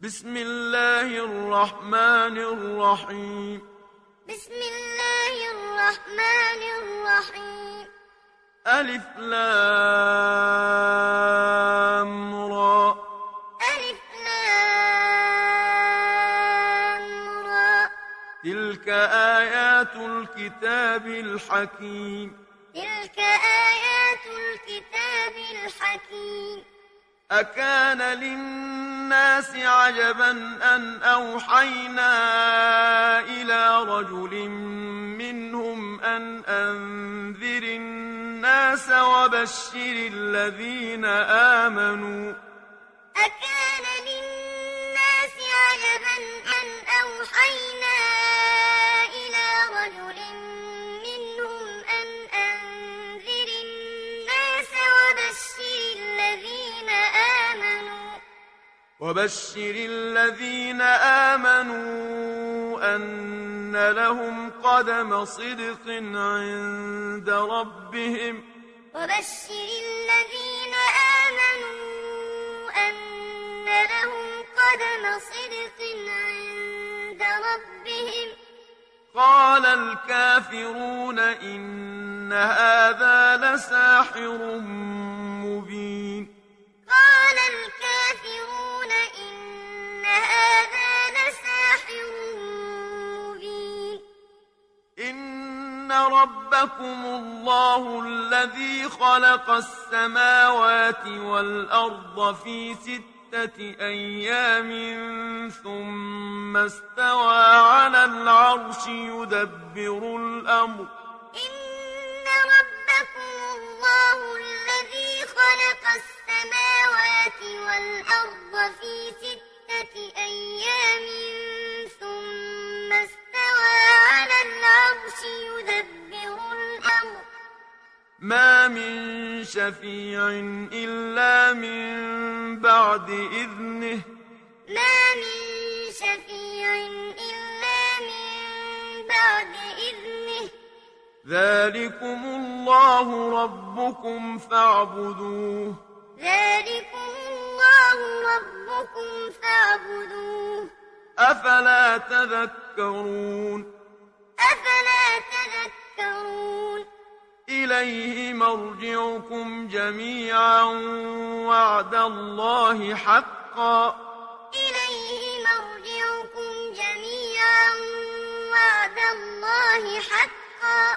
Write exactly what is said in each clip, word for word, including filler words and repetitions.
بسم الله الرحمن الرحيم بسم الله الرحمن الرحيم ألف لام را ألف لام را تلك آيات الكتاب الحكيم تلك آيات الكتاب الحكيم أكان للناس عجبا أن أوحينا إلى رجل منهم أن أنذر الناس وبشر الذين آمنوا أكان للناس عجبا أن أوحينا إلى رجل منهم أن أنذر الناس وبشر الذين آمنوا وبشر الذين آمنوا أن لهم قدم صدق عند ربهم وبشر الذين آمنوا أن لهم قدم صدق عند ربهم قال الكافرون إن هذا لساحر مبين قال الكافرون إن هذا لساحر مبين إن ربكم الله الذي خلق السماوات والأرض في ستة أيام ثم استوى على العرش يدبر الأمر إن ربكم الله الذي خلق السماوات والأرض في ستة أيام ثم استوى على العرش يدبر الأمر ما من شفيع إلا من بعد إذنه ما من شفيع إلا من بعد إذنه ذلكم الله ربكم فاعبدوه ذلكم الله ربكم فاعبدوه أفلا تذكرون أفلا تذكرون إليه مرجعكم جميعا وعد الله حقا إليه مرجعكم جميعا وعد الله حقا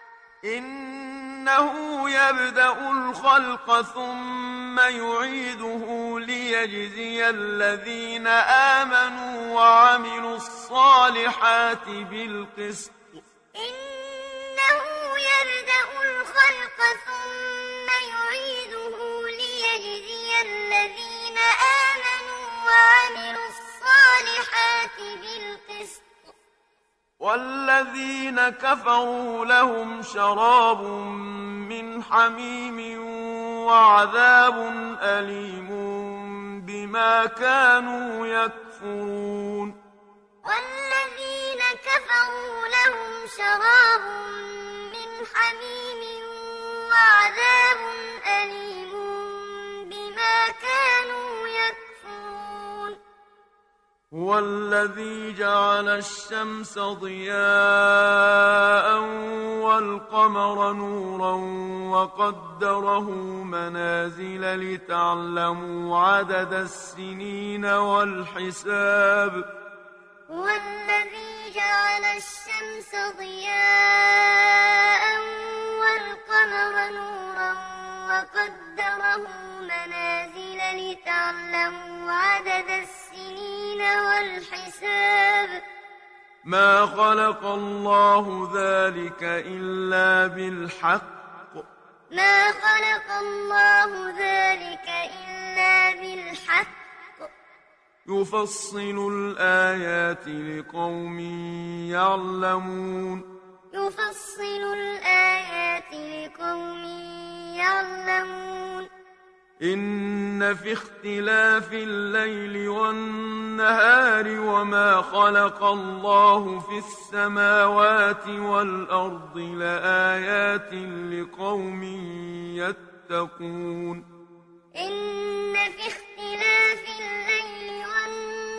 إنه يبدأ الخلق ثم يعيده ليجزي الذين آمنوا وعملوا الصالحات بالقسط إنه يبدأ الخلق ثم يعيده ليجزي الذين آمنوا وعملوا الصالحات بالقسط والذين كفروا لهم شراب من حميم وعذاب أليم بما كانوا يكفرون والذين كفروا لهم شراب من حميم وعذاب أليم بما كانوا يكفرون هو الذي جعل الشمس ضياء والقمر نورا وقدره منازل لتعلموا عدد السنين والحساب هو الذي جعل الشمس ضياء والقمر نورا وقدره منازل لتعلموا عدد السنين والحساب ما خلق الله ذلك إلا بالحق ما خلق الله ذلك إلا بالحق يفصل الآيات لقوم يعلمون يفصل الآيات لقوم يعلمون إن في اختلاف الليل والنهار وما خلق الله في السماوات والأرض لآيات لقوم يتقون إن في اختلاف الليل والنهار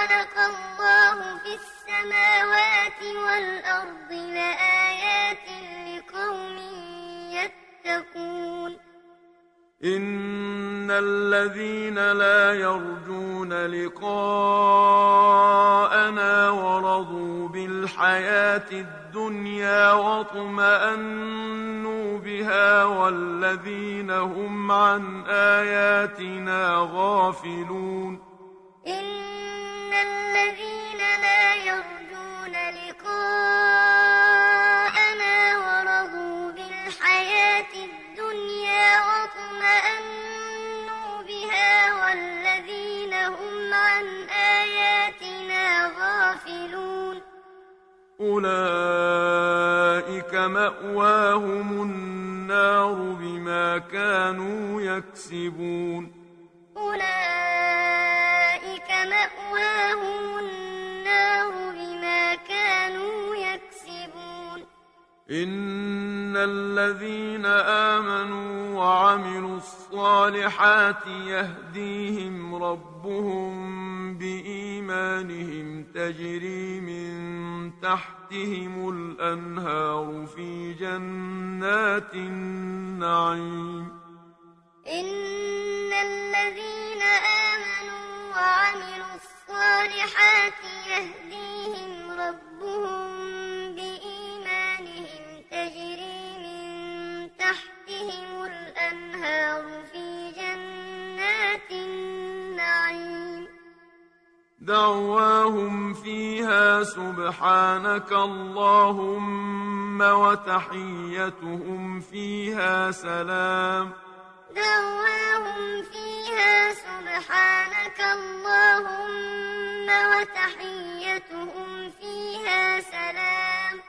خلق الله في السماوات والأرض لآيات لقوم يتقون إن الذين لا يرجون لقاءنا ورضوا بالحياة الدنيا واطمأنوا بها والذين هم عن آياتنا غافلون إن الذين لا يرجون لقاءنا ورضوا بالحياة الدنيا واطمأنوا بها والذين هم عن آياتنا غافلون أولئك مأواهم النار بما كانوا يكسبون أولئك مأواهم النار بما كانوا يكسبون إن الذين آمنوا وعملوا الصالحات يهديهم ربهم بإيمانهم تجري من تحتهم الأنهار في جنات النعيم إن الذين آمنوا وعملوا الصالحات يهديهم ربهم بإيمانهم تجري من تحتهم الأنهار في جنات النعيم دعواهم فيها سبحانك اللهم وتحيتهم فيها سلام دعواهم فيها سبحانك اللهم وتحيتهم فيها سلام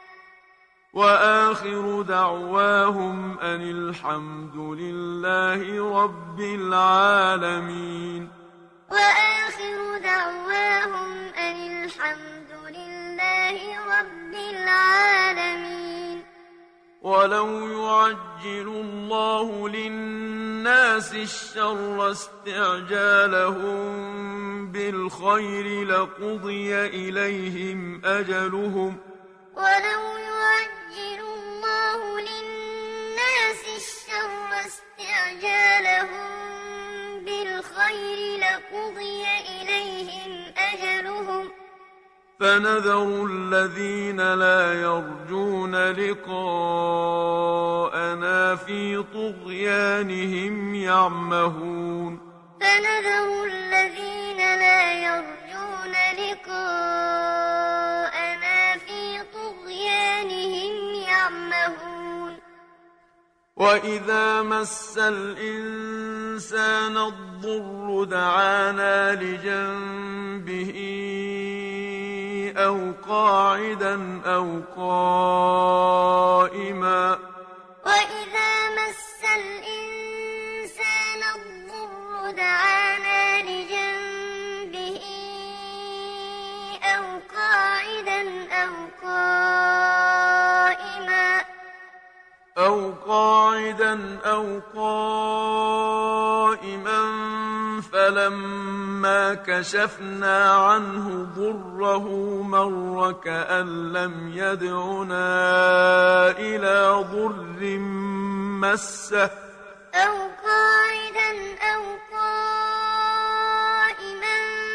وآخر دعواهم أن الحمد لله رب العالمين وآخر دعواهم أن الحمد لله رب العالمين ولو يعجل الله للناس الشر استعجالهم بالخير لقضي إليهم أجلهم ولو يعجل الله للناس الشر استعجالهم بالخير لقضي إليهم أجلهم فنذر الذين لا يرجون لقاءنا في طغيانهم يعمهون فنذر الذين لا يرجون لقاءنا في طغيانهم يعمهون وإذا مس الإنسان الضر دعانا لجنبه أو قاعدا أو قائما وإذا مس الإنسان الضر دعانا لجنبه أو قاعدا أو قائما أو قاعدا أو قائما فلما كشفنا عنه ضره مر كأن لم يدعنا إلى ضر مسه أو قاعدا أو قائما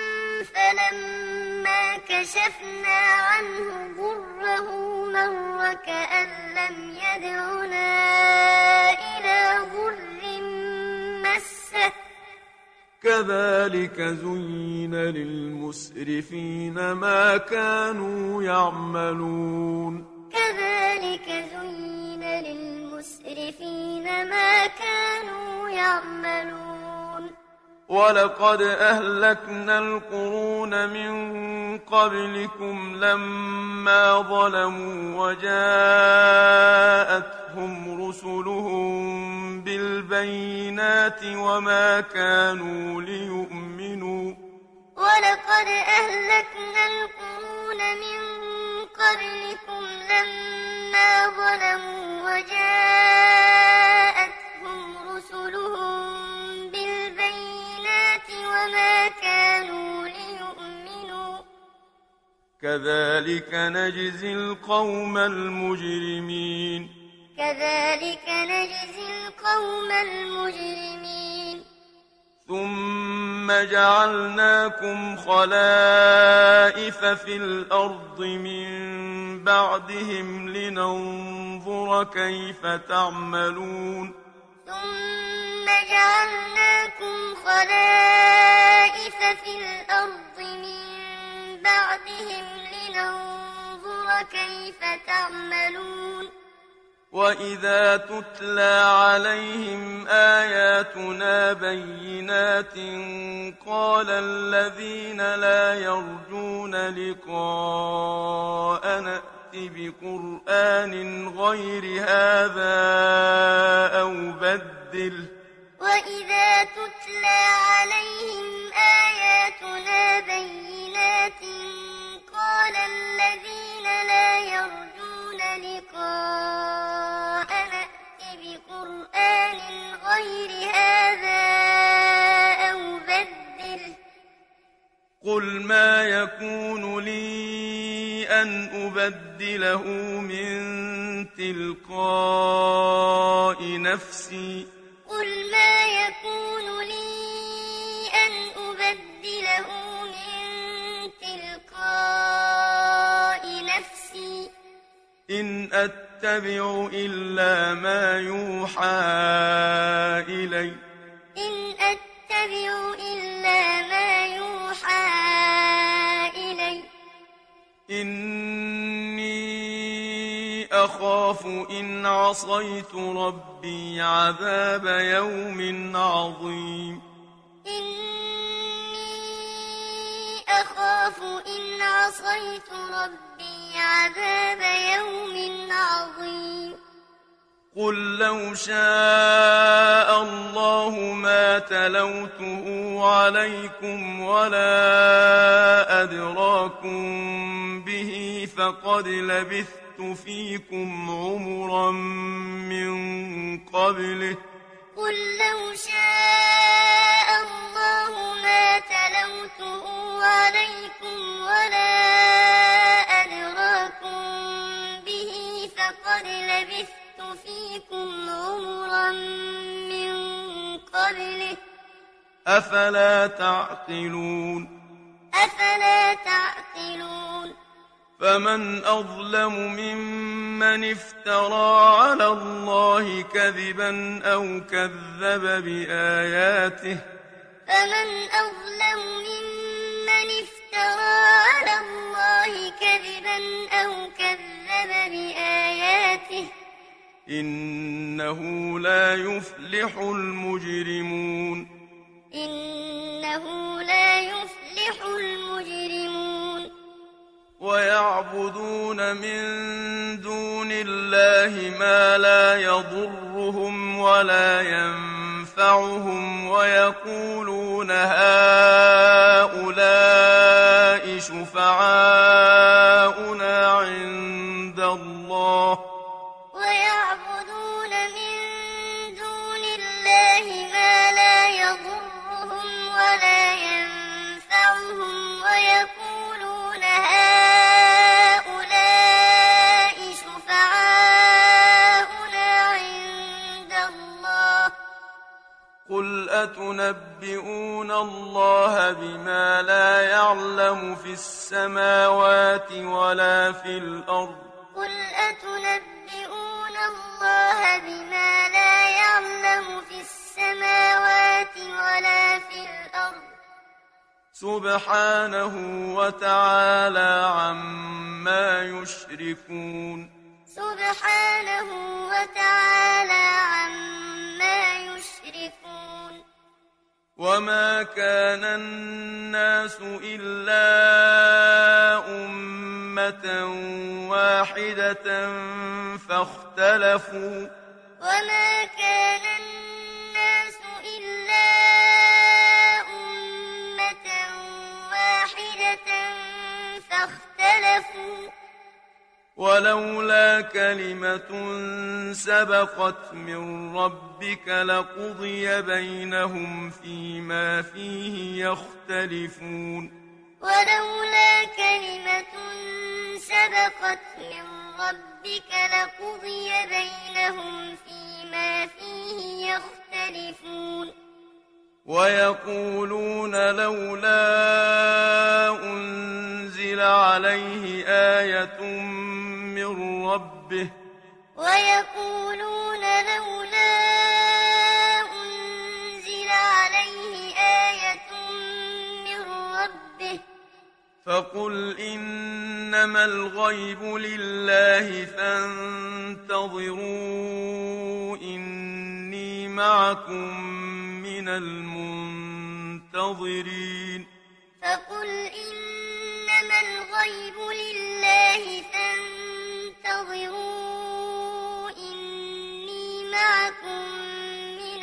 فلما كشفنا عنه ضره مر كأن لم يدعنا إلى ضر مسه كذلك زين للمسرفين ما كانوا يعملون كذلك زين للمسرفين ما كانوا يعملون ولقد أهلكنا القرون من قبلكم لما ظلموا وجاءتهم رسلهم بالبينات وما كانوا ليؤمنوا ولقد أهلكنا القرون من قبلكم لما ظلموا وجاءتهم رسلهم بالبينات وما كانوا ليؤمنوا كذلك نجزي القوم المجرمين كذلك نجزي القوم المجرمين ثم جعلناكم خلائف في الأرض من بعدهم لننظر كيف تعملون ثم جعلناكم خلائف في الأرض من بعدهم لننظر كيف تعملون وإذا تتلى عليهم آياتنا بينات قال الذين لا يرجون لقاءنا ائت بقرآن غير هذا أو بدله وإذا تتلى عليهم آياتنا بينات قال الذين لا يرجون لقاءنا ائت بقرآن غير هذا أو بدله قل ما يكون لي أن أبدله من تلقاء نفسي قل ما يكون لي أن أبدله من تلقاء نفسي إن أتبع إلا ما يوحى إلي إن أتبع إلا ما يوحى إلي إني أخاف إن عصيت ربي عذاب يوم عظيم إني أخاف إن عصيت ربي عذاب يوم عظيم قل لو شاء الله ما تلوته عليكم ولا أدراكم به فقد لبثت فيكم عمرا من قبله قل لو شاء الله ما تلوته عليكم ولا أدراكم به فقد لبثت فيكم عمرا من قبله أفلا تعقلون أفلا تعقلون فمن أظلم ممن افترى على الله كذبا أو كذب بآياته فمن أظلم ممن افترى على الله كذبا أو كذب بآياته إنه لا يفلح المجرمون إنه لا يفلح المجرمون ويعبدون من دون الله ما لا يضرهم ولا ينفعهم ويقولون هؤلاء شفعاؤنا عند الله ويعبدون من دون الله ما لا يضرهم ولا ينفعهم ويقولون هؤلاء شفعاؤنا عند الله قل أتنبئون الله بما لا يعلم في السماوات ولا في الأرض قل أتنبئون الله بما لا يعلم في السماوات ولا في الأرض سبحانه وتعالى عما يشركون سبحانه وتعالى عما يشركون وما كان الناس إلا أمة واحدة فاختلفوا وما كان الناس إلا أمة واحدة فاختلفوا ولولا كلمة سبقت من ربك لقضي بينهم فيما فيه يختلفون ولولا كلمة سبقت من ربك لقضي بينهم فيما فيه يختلفون ويقولون لولا أنزل عليه آية من ربه ويقولون لولا أنزل عليه آية من ربه فقل إنما الغيب لله فانتظروا إني معكم من المنتظرين فقل إنما الغيب لله فانتظروا إني معكم من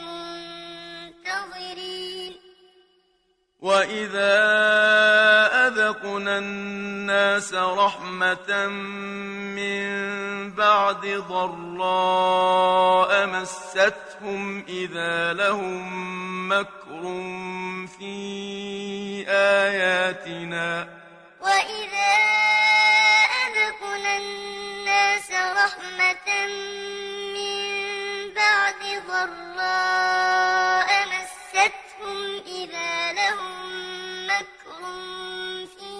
المنتظرين وإذا أذقنا الناس رحمة من بعد ضراء مستهم إذا لهم مكر في آياتنا وإذا أذقنا الناس رحمة من بعد ضراء مستهم إذا لهم مكر في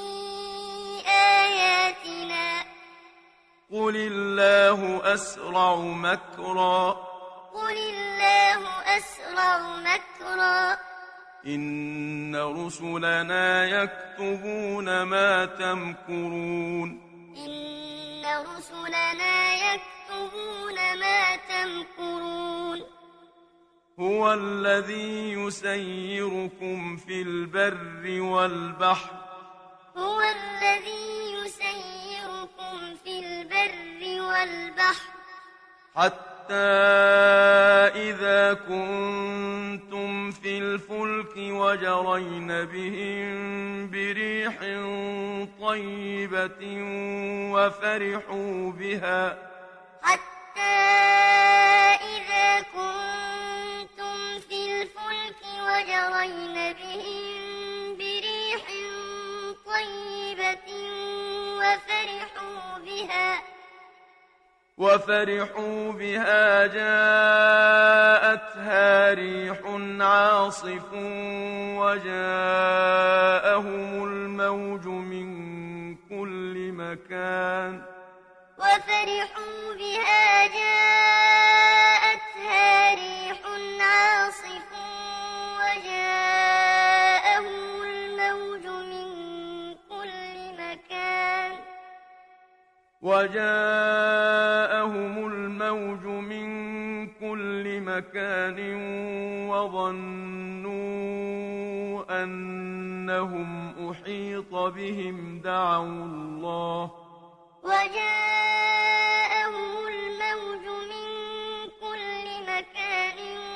آياتنا قل الله أسرع مكرا قل الله أسرع مكرا إن رسلنا يكتبون ما تمكرون إن رسلنا يكتبون ما تمكرون هو الذي يسيركم في البر والبحر هو الذي يسيركم في البر والبحر حتى إذا كنتم في الفلك وجرين بهم بريح طيبة وفرحوا بها حتى إذا كنتم في الفلك وجرين بهم بريح طيبة وفرحوا بها وفرحوا بها جاءتها ريح عاصف وجاءهم الموج من كل مكان وفرحوا بها جاءتها ريح عاصف وجاءهم الموج من كل مكان وجاءهم الموج من كل مكان وظنوا أنهم أحيط بهم دعوا الله وجاءهم الموج من كل مكان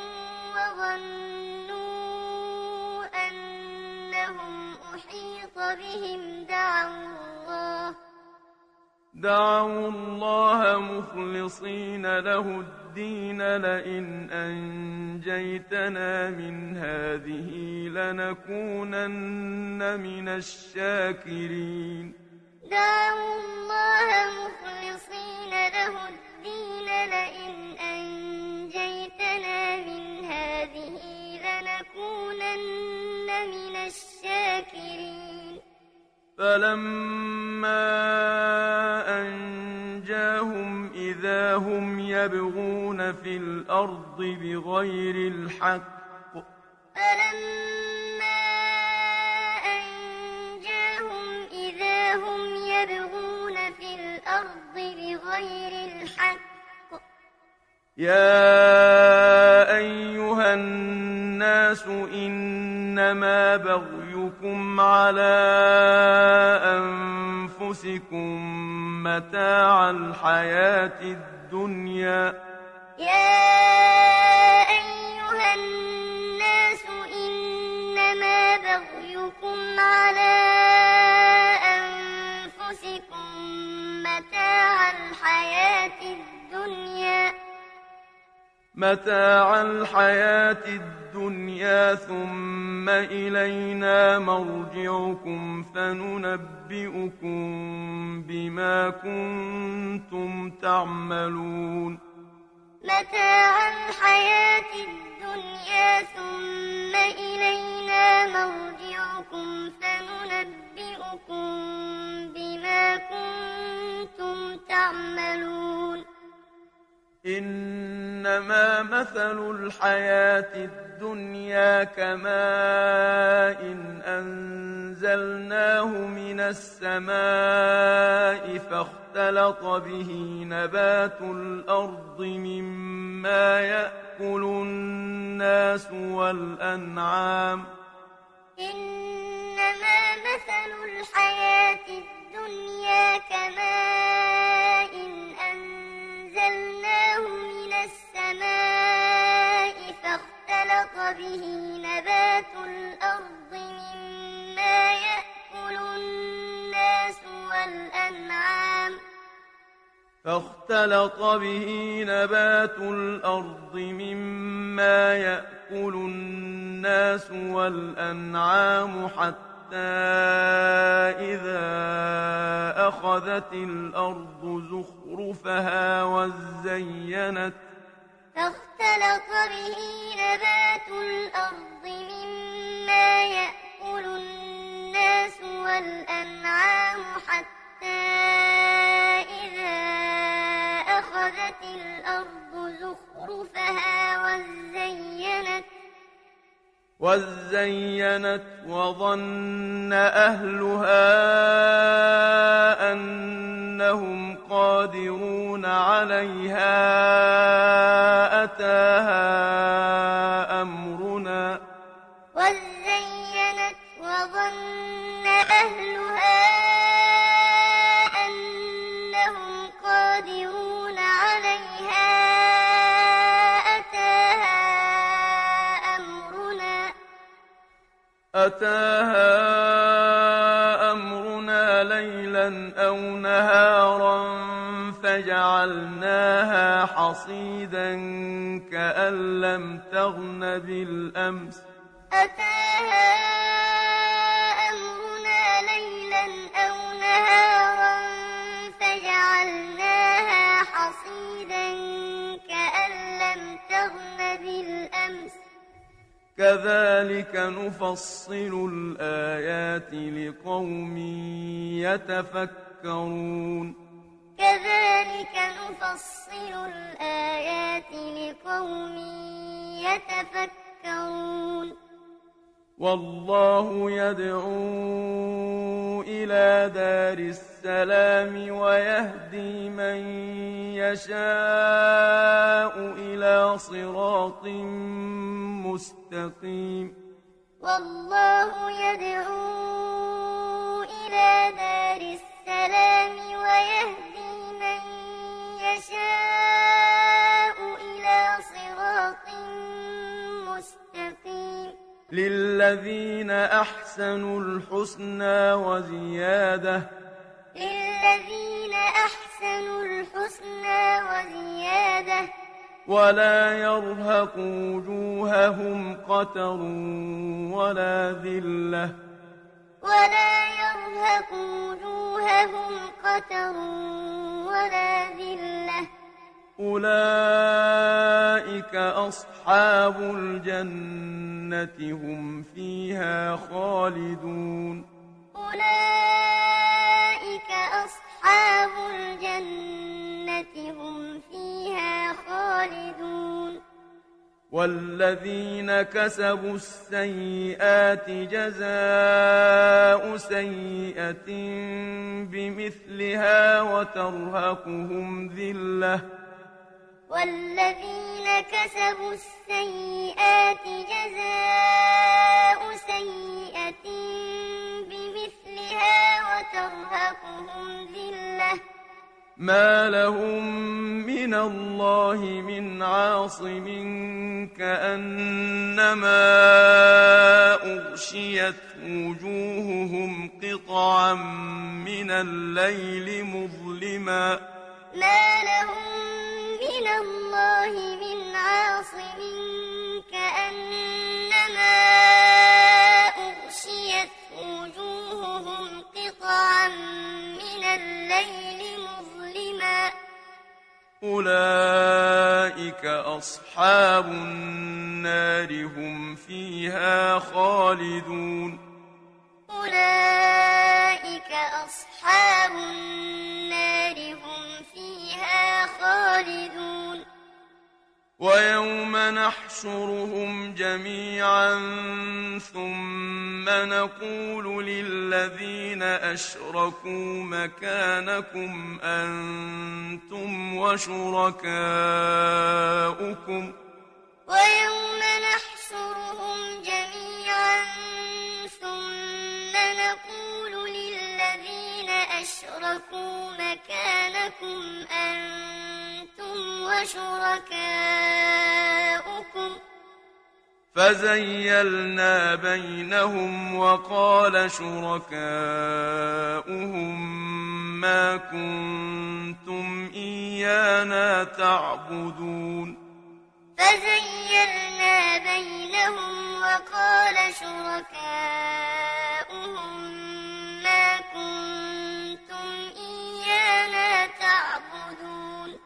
وظنوا أنهم أحيط بهم دعوا الله دعوا الله مخلصين له الدين لئن أنجيتنا من هذه لنكونن من الشاكرين دعوا الله مخلصين له الدين لئن أنجيتنا من هذه لنكونن من الشاكرين فلما أنجاهم إذا هم يبغون في الأرض بغير الحق فلما أنجاهم إذا هم يبغون في الأرض بغير الحق يا أيها الناس إنما بغيكم على أنفسكم متاع الحياة الدنيا يا أيها الناس إنما بغيكم على أنفسكم متاع الحياة الدنيا متاع الحياة الدنيا الدنيا ثم إلينا مرجعكم فننبئكم بما كنتم تعملون متاع الحياة الدنيا ثم إلينا مرجعكم فننبئكم بما كنتم تعملون إنما مثل الحياة الدنيا كماء إن أنزلناه من السماء فاختلط به نبات الأرض مما يأكل الناس والأنعام إنما مثل الحياة الدنيا كماء أنزلناه من السماء فاختلط به نبات الأرض مما يأكل الناس والأنعام فاختلط به نبات الأرض مما يأكل الناس والأنعام حتى إذا أخذت الأرض زخرفها وزينت فاختلط به نبات الأرض مما يأكل الناس والأنعام حتى إذا أخذت الأرض زخرفها وزينت وزينت وظن أهلها أنهم قادرون عليها أتاها أمرنا وزينت وظن أهلها أنهم قادرون عليها أتاها أمرنا أتاها أمرنا ليلا أو نهارا فجعلناها حصيدا كأن لم تغن بالأمس أتاها أمرنا ليلا أو نهارا فجعلناها حصيدا كأن لم تغن بالأمس كذلك نفصل الآيات لقوم يتفكرون كذلك نفصل الآيات لقوم يتفكرون والله يدعو إلى دار السلام ويهدي من يشاء إلى صراط مستقيم والله يدعو إلى دار السلام ويهدي من يشاء إلى صراط مستقيم للذين أحسنوا الحسنى وزيادة للذين أحسنوا الحسنى وزيادة ولا يرهق وجوههم قتر ولا ذلة ولا يرهق وجوههم قتر ولا ذلة أولئك أصحاب الجنة هم فيها خالدون أولئك أصحاب الجنة هم فيها خالدون والذين كسبوا السيئات جزاء سيئة بمثلها وترهقهم ذلة والذين كسبوا السيئات جزاء سيئة بمثلها وترهقهم ذلة ما لهم من الله من عاصم كأنما أغشيت وجوههم قطعا من الليل مظلما ما لهم من الله من عاصم كأنما أغشيت وجوههم قطعا من الليل مظلما أولئك أصحاب النار هم فيها خالدون أولئك أصحاب النار هم فيها خالدون ويوم نحشرهم جميعا ثم نقول للذين أشركوا مكانكم أنتم وشركاؤكم ويوم نحشرهم جميعا ثم نقول للذين أشركوا مكانكم أنتم وشركاؤكم فزيلنا بينهم وقال شركاؤهم ما كنتم إيانا تعبدون فزيلنا بينهم وقال شركاؤهم ما كنتم إيانا تعبدون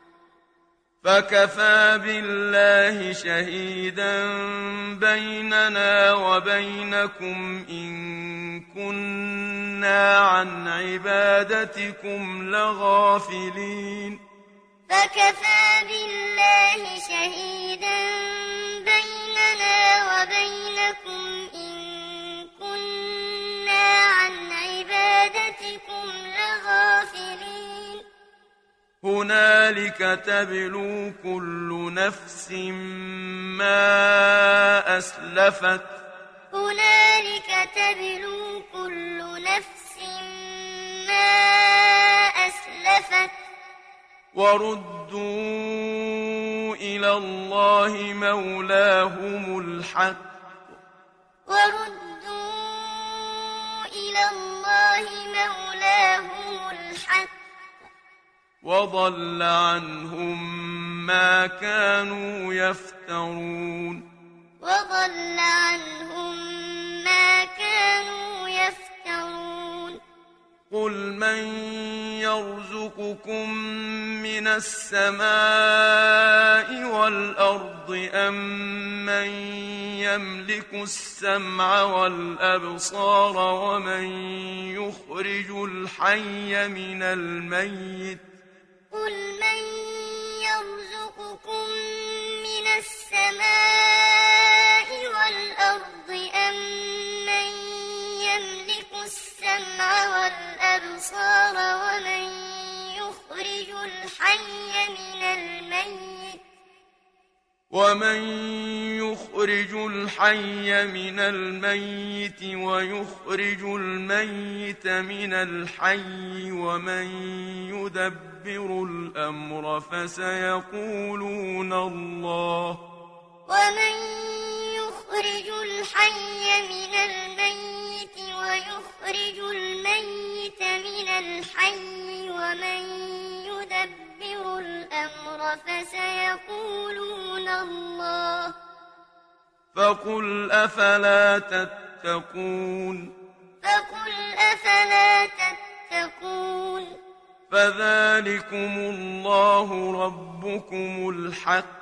فكفى بالله شهيدا بيننا وبينكم إن كنا عن عبادتكم لغافلين فكفى بالله شهيدا بيننا وبينكم إن كنا عن عبادتكم لغافلين هنالك تبلو كل نفس ما أسلفت هنالك تبلو كل نفس ما أسلفت وردوا إلى الله مولاهم الحق وردوا إلى الله مولاهم الحق وضل عنهم ما كانوا يفترون وضل عنهم ما كانوا يفترون قل من يرزقكم من السماء والأرض أم من يملك السمع والأبصار ومن يخرج الحي من الميت قل من يرزقكم من السماء والأرض أم من يملك السمع والأبصار ومن يخرج الحي من الميت ومن يخرج الحي من الميت ويخرج الميت من الحي ومن يدبر الأمر فسيقولون الله ومن يخرج الحي من الميت ويخرج الميت من الحي ومن يدبر الأمر فسيقولون الله فقل أفلا تتقون فقل أفلا تتقون فذلكم الله ربكم الحق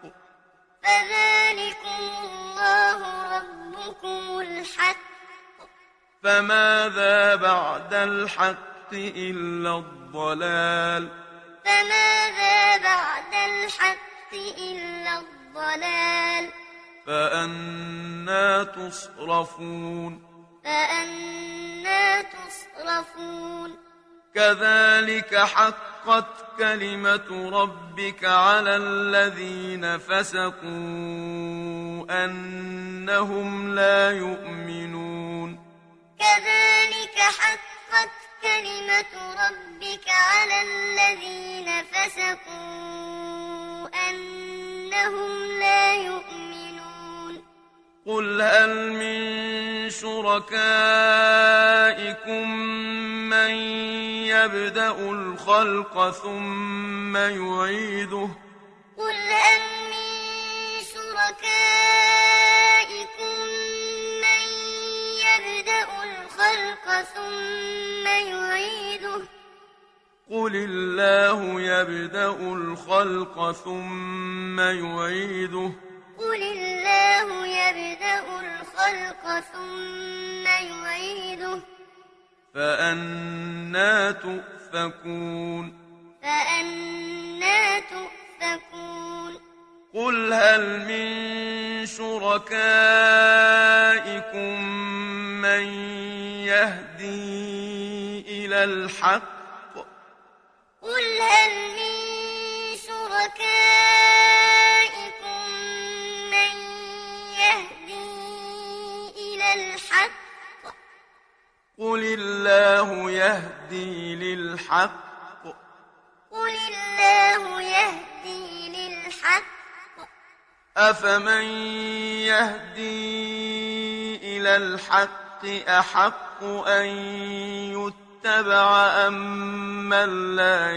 فذلكم الله ربكم الحق فماذا بعد الحق إلا الضلال فماذا بعد الحق إلا الضلال فأنى تصرفون فأنى تصرفون كذلك حقت كلمة ربك على الذين فسقوا أنهم لا يؤمنون كذلك حقت كلمة ربك على الذين فسقوا أنهم لا يؤمنون قل هل من شركائكم من يبدأ الخلق ثم يعيده قل هل من شركائكم قل الله يبدأ الخلق ثم يعيده قل الله يبدأ الخلق ثم يعيده فأنى تؤفكون فأنى تؤفكون قل هل من شركائكم من يهدي إلى الحق قل هل من شركائكم من يهدي إلى الحق قل الله يهدي للحق قل الله يهدي للحق أفمن يهدي إلى الحق أحق أن يتبع أم من لا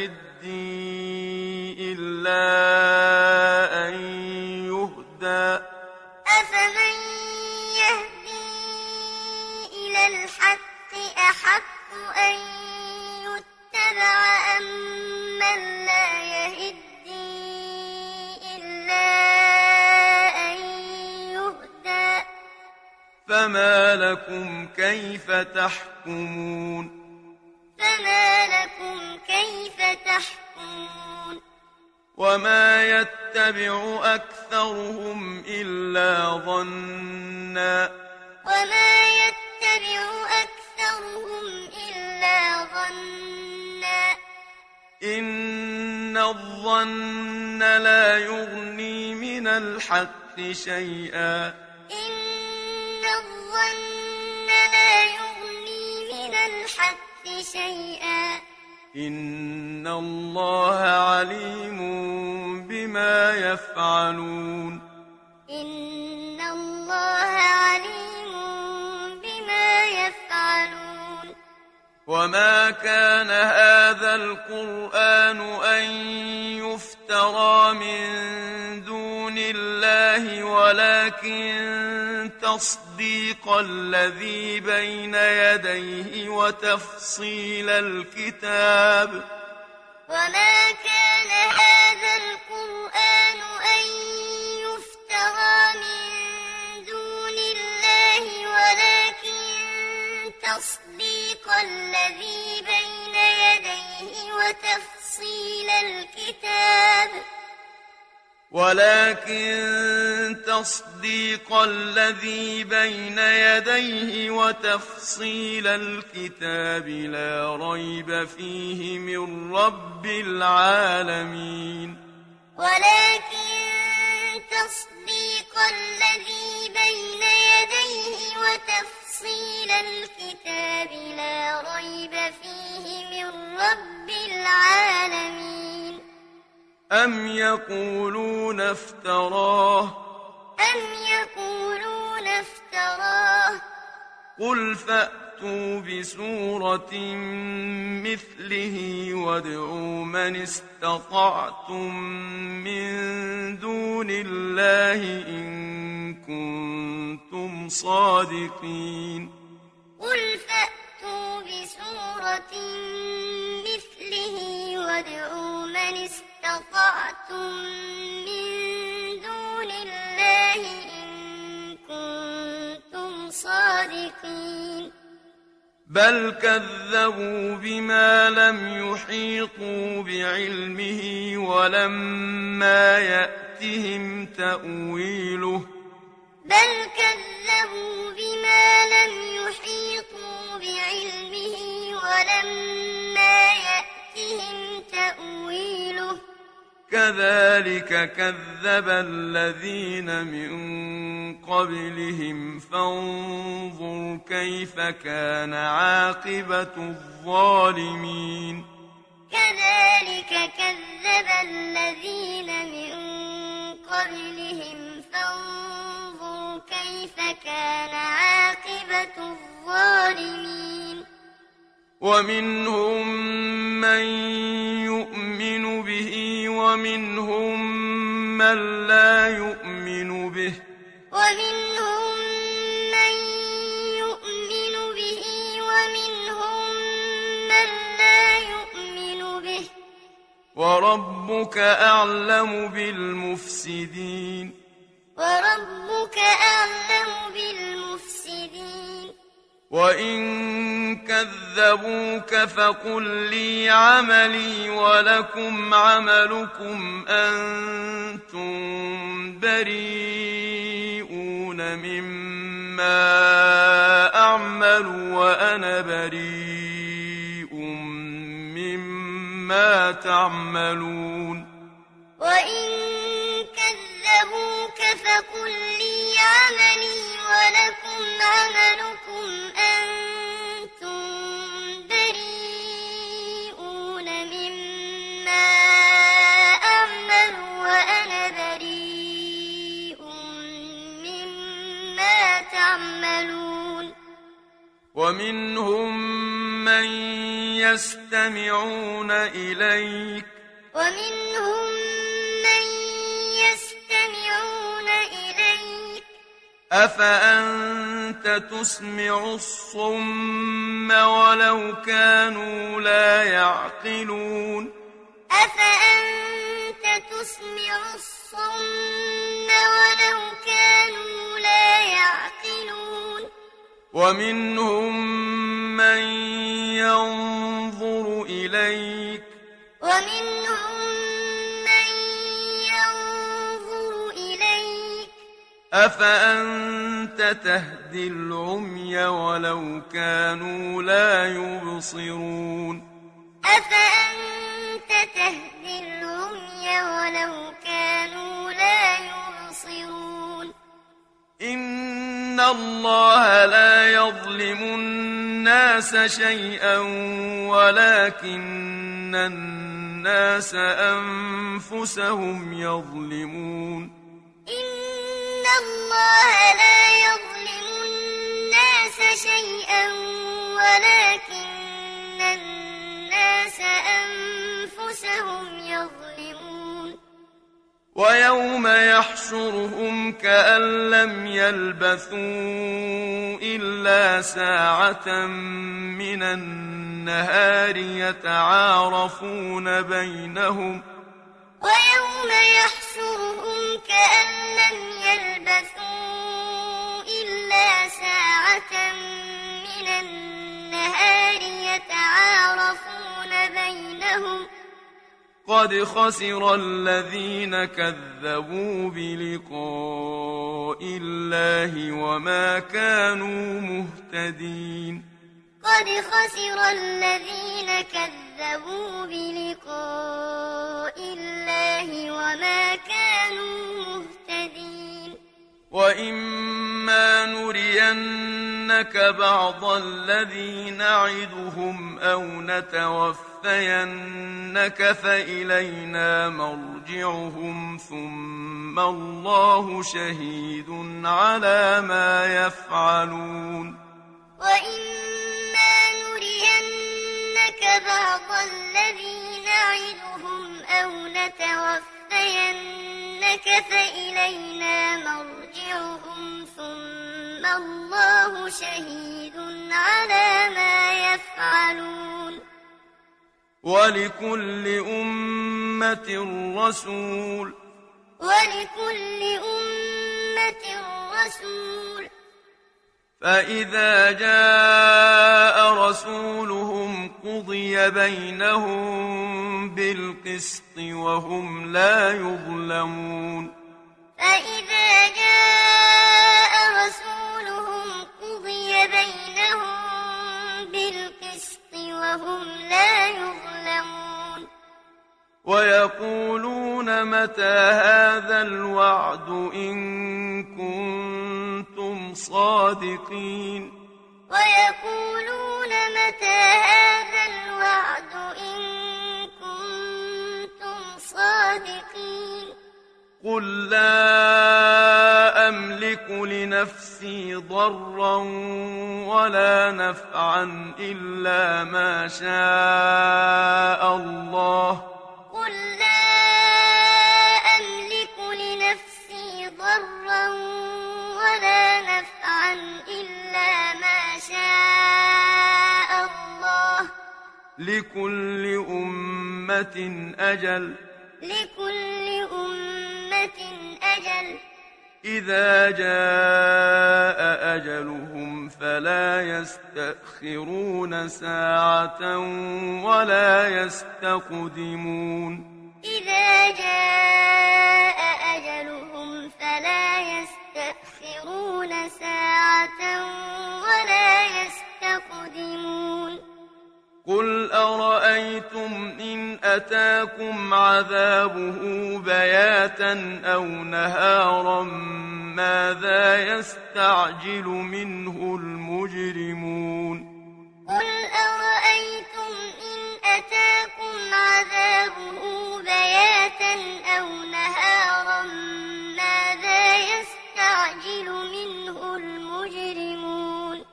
يهدي إلا أن يهدى أفمن يهدي إلى الحق أحق أن يتبع أم من لا يهدي إلا أن يهدى فما لكم كيف تحكمون فما لكم كيف تحكمون وما يتبع أكثرهم إلا ظنا وما يتبع أكثرهم إلا ظنا إن الظن لا يغني من الحق شيئا إن الظن لا يغني من الحق شيئا إن الله عليم بما يفعلون إن الله عليم بما يفعلون وما كان هذا القرآن أن يفترى من دون الله ولكن تصديق الذي بين يديه وتفصيل الكتاب وما كان هذا القرآن أن يفترى من دون الله ولكن تصديق الذي بين يديه وتفصيل الكتاب ولكن تصديق الذي بين يديه وتفصيل الكتاب لا ريب فيه من رب العالمين ولكن تصديق الذي بين يديه وتفصيل الكتاب لا ريب فيه من رب العالمين أم يقولون افتراه أم يقولون افتراه قل فأتوا بسورة مثله وادعوا من استطعتم من دون الله إن كنتم صادقين قل فأتوا بسورة مثله وادعوا من استطعتم من دون الله إن كنتم صادقين بل كذبوا بما لم يحيطوا بعلمه ولما يأتهم تأويله بل كذبوا بما لم يحيطوا بعلمه ولما يأتهم تأويله كذلك كذب الذين من قبلهم فانظر كيف كان عاقبة الظالمين كذلك كذب الذين من قبلهم فانظر كيف كان عاقبة الظالمين ومنهم من يؤمن به ومنهم من لا يؤمن به ومنهم من يؤمن به ومنهم من لا يؤمن وربك أعلم بالمفسدين وربك أعلم بالمفسدين وإن كذبوك فقل لي عملي ولكم عملكم أنتم بريئون مما أعمل وأنا بريء مما تعملون وإن كذبوك فقل لي عملي ولكم عملكم أنتم بريئون مما أعمل وأنا بريء مما تعملون ومنهم من يستمعون إليك ومنهم من يستمعون إليك أفأنت تسمع الصم ولو كانوا لا يعقلون أفأنت تسمع الصم ولو كانوا لا يعقلون ومنهم من ينظر إليك ومنهم من ينظر إليك أفأنت تهدي العمي ولو كانوا لا يبصرون أفأنت تهدي العمي ولو كانوا لا يبصرون إن الله لا يظلم الناس شيئا ولكن الناس أنفسهم يظلمون إن الله لا يظلم الناس شيئا ولكن الناس أنفسهم يظلمون ويوم يحشرهم كأن لم يلبثوا إلا ساعة من النهار يتعارفون بينهم ويوم يحشرهم كأن لم يلبثوا إلا ساعة من النهار يتعارفون بينهم قد خسر الذين كذبوا بلقاء الله وما كانوا مهتدين قد خسر الذين كذبوا بلقاء الله وما كانوا مهتدين وإما نرينك بعض الذي نعدهم أو نتوفينك فإلينا مرجعهم ثم الله شهيد على ما يفعلون وإما نرينك بعض الذي نعدهم أو نتوفينك فإلينا مرجعهم ثم الله شهيد على ما يفعلون ولكل أمة رسول ولكل أمة رسول فإذا جاء رسولهم قضي بينهم بالقسط وهم لا يظلمون فإذا جاء رسولهم قضي بينهم بالقسط وهم لا يظلمون ويقولون متى هذا الوعد إن كنتم صادقين ويقولون متى هذا الوعد إن كنتم صادقين قل لا أملك لنفسي ضرا ولا نفعا إلا ما شاء الله قل لا أملك لنفسي ضرا ولا نفعا إلا ما شاء الله لكل أمة أمة أجل لكل أمة أجل إذا جاء أجلهم فلا يستأخرون ساعة ولا يستقدمون إذا جاء أجلهم فلا يستأخرون ساعة ولا يستقدمون قل أرأيتم إن أتاكم عذابه بياتا أو نهارا ماذا يستعجل منه المجرمون قل أرأيتم إن أتاكم عذابه بياتا أو نهارا ماذا يستعجل منه المجرمون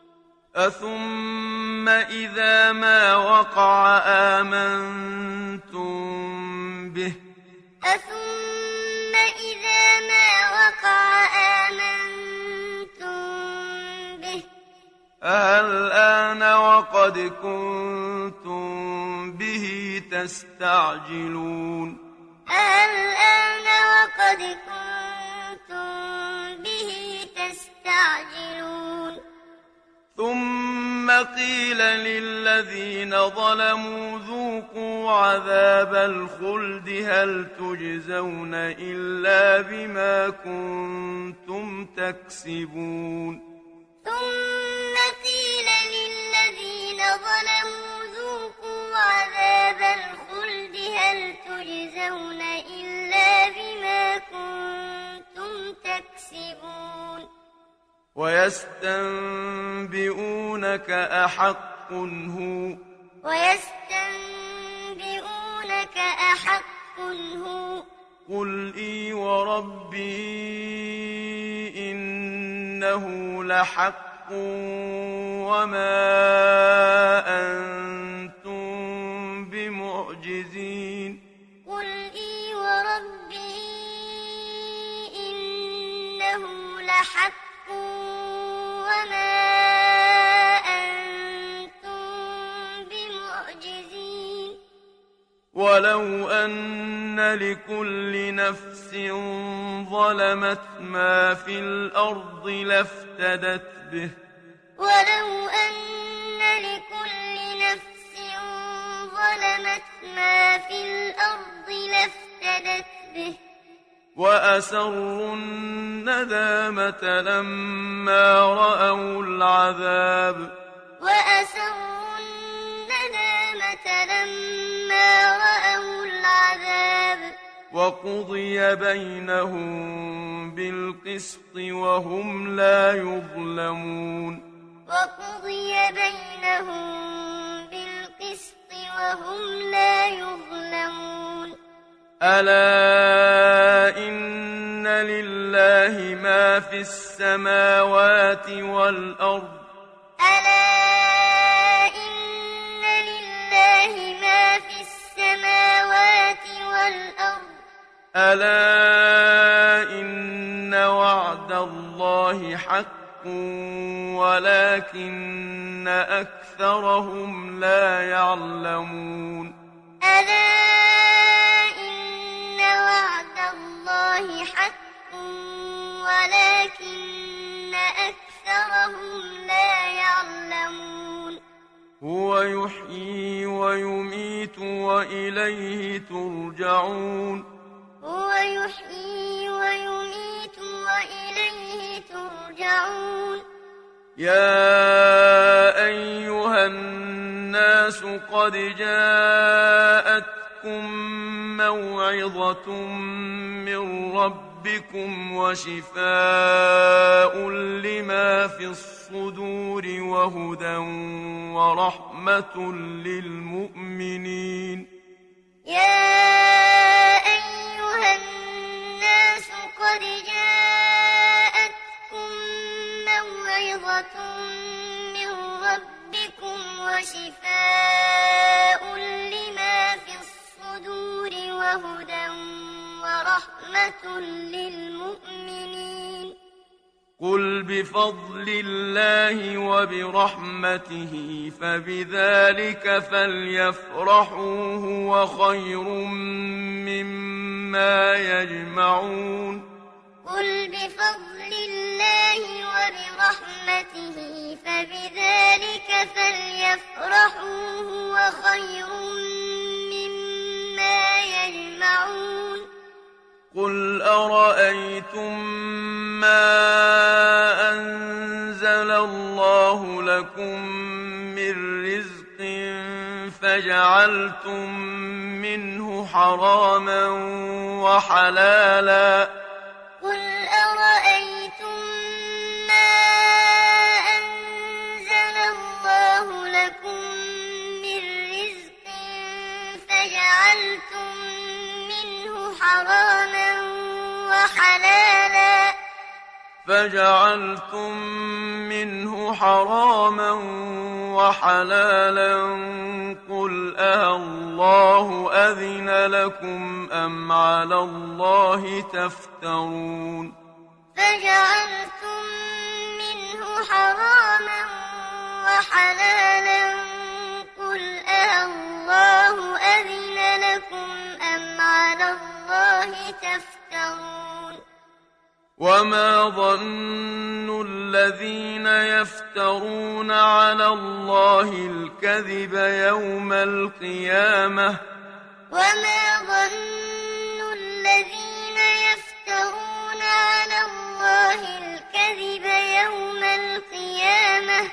أثم إذا ما وقع آمنتم به أثم إذا ما وقع آمنتم به هل آن وقد كنتم به تستعجلون الآن وقد كنتم به تستعجلون ثم قيل للذين ظلموا ذوقوا عذاب الخلد هل تجزون إلا بما كنتم تكسبون ثم قيل للذين ظلموا ذوقوا عذاب الخلد هل تجزون إلا بما كنتم تكسبون ويستنبئونك أحق هو ويستنبئونك أحق هو قل إي وربي إنه لحق وما أنتم بمعجزين قل إي وربي إنه لحق وما أنتم بمعجزين ولو أن لكل نفس ظلمت ما في الأرض لافتدت به ولو أن لكل نفس ظلمت ما في الأرض لافتدت به وأسروا الندامة لما رأوا العذاب وأسروا الندامة لما رأوا العذاب وقضي بينهم بالقسط وهم لا يظلمون وقضي بينهم بالقسط وهم لا يظلمون ألا إن لله ما في السماوات والأرض ألا إن لله ما في السماوات والأرض ألا إن وعد الله حق ولكن أكثرهم لا يعلمون ألا إن وعد الله حق ولكن أكثرهم لا يعلمون هو يحيي ويميت وإليه ترجعون هو يحيي ويميت وإليه ترجعون يا أيها الناس قد جاءتكم موعظة من ربكم وشفاء لما في الصدور وهدى ورحمة للمؤمنين يا أيها الناس قد جاءتكم موعظة من ربكم وشفاء لما في الصدور وهدى ورحمة للمؤمنين قل بفضل الله وبرحمته فبذلك فليفرحوا هو خير مما يجمعون قل بفضل الله وبرحمته فبذلك فليفرحوا هو خير مما يجمعون قل أرأيتم ما أنزل الله لكم من رزق فجعلتم منه حراما وحلالا قل أرأيتم ما أنزل الله لكم من رزق فجعلتم منه حراما وحلالا فجعلتم منه حراما وحلالا قل أَاللَّهُ أذن لكم أم على الله تفترون فجعلتم منه حراما وحلالا قل أَاللَّهُ أذن لكم أم على الله تفترون وما ظن الذين يفترون على الله الكذب يوم القيامة وما ظن الذين يفترون على الله الكذب يوم القيامة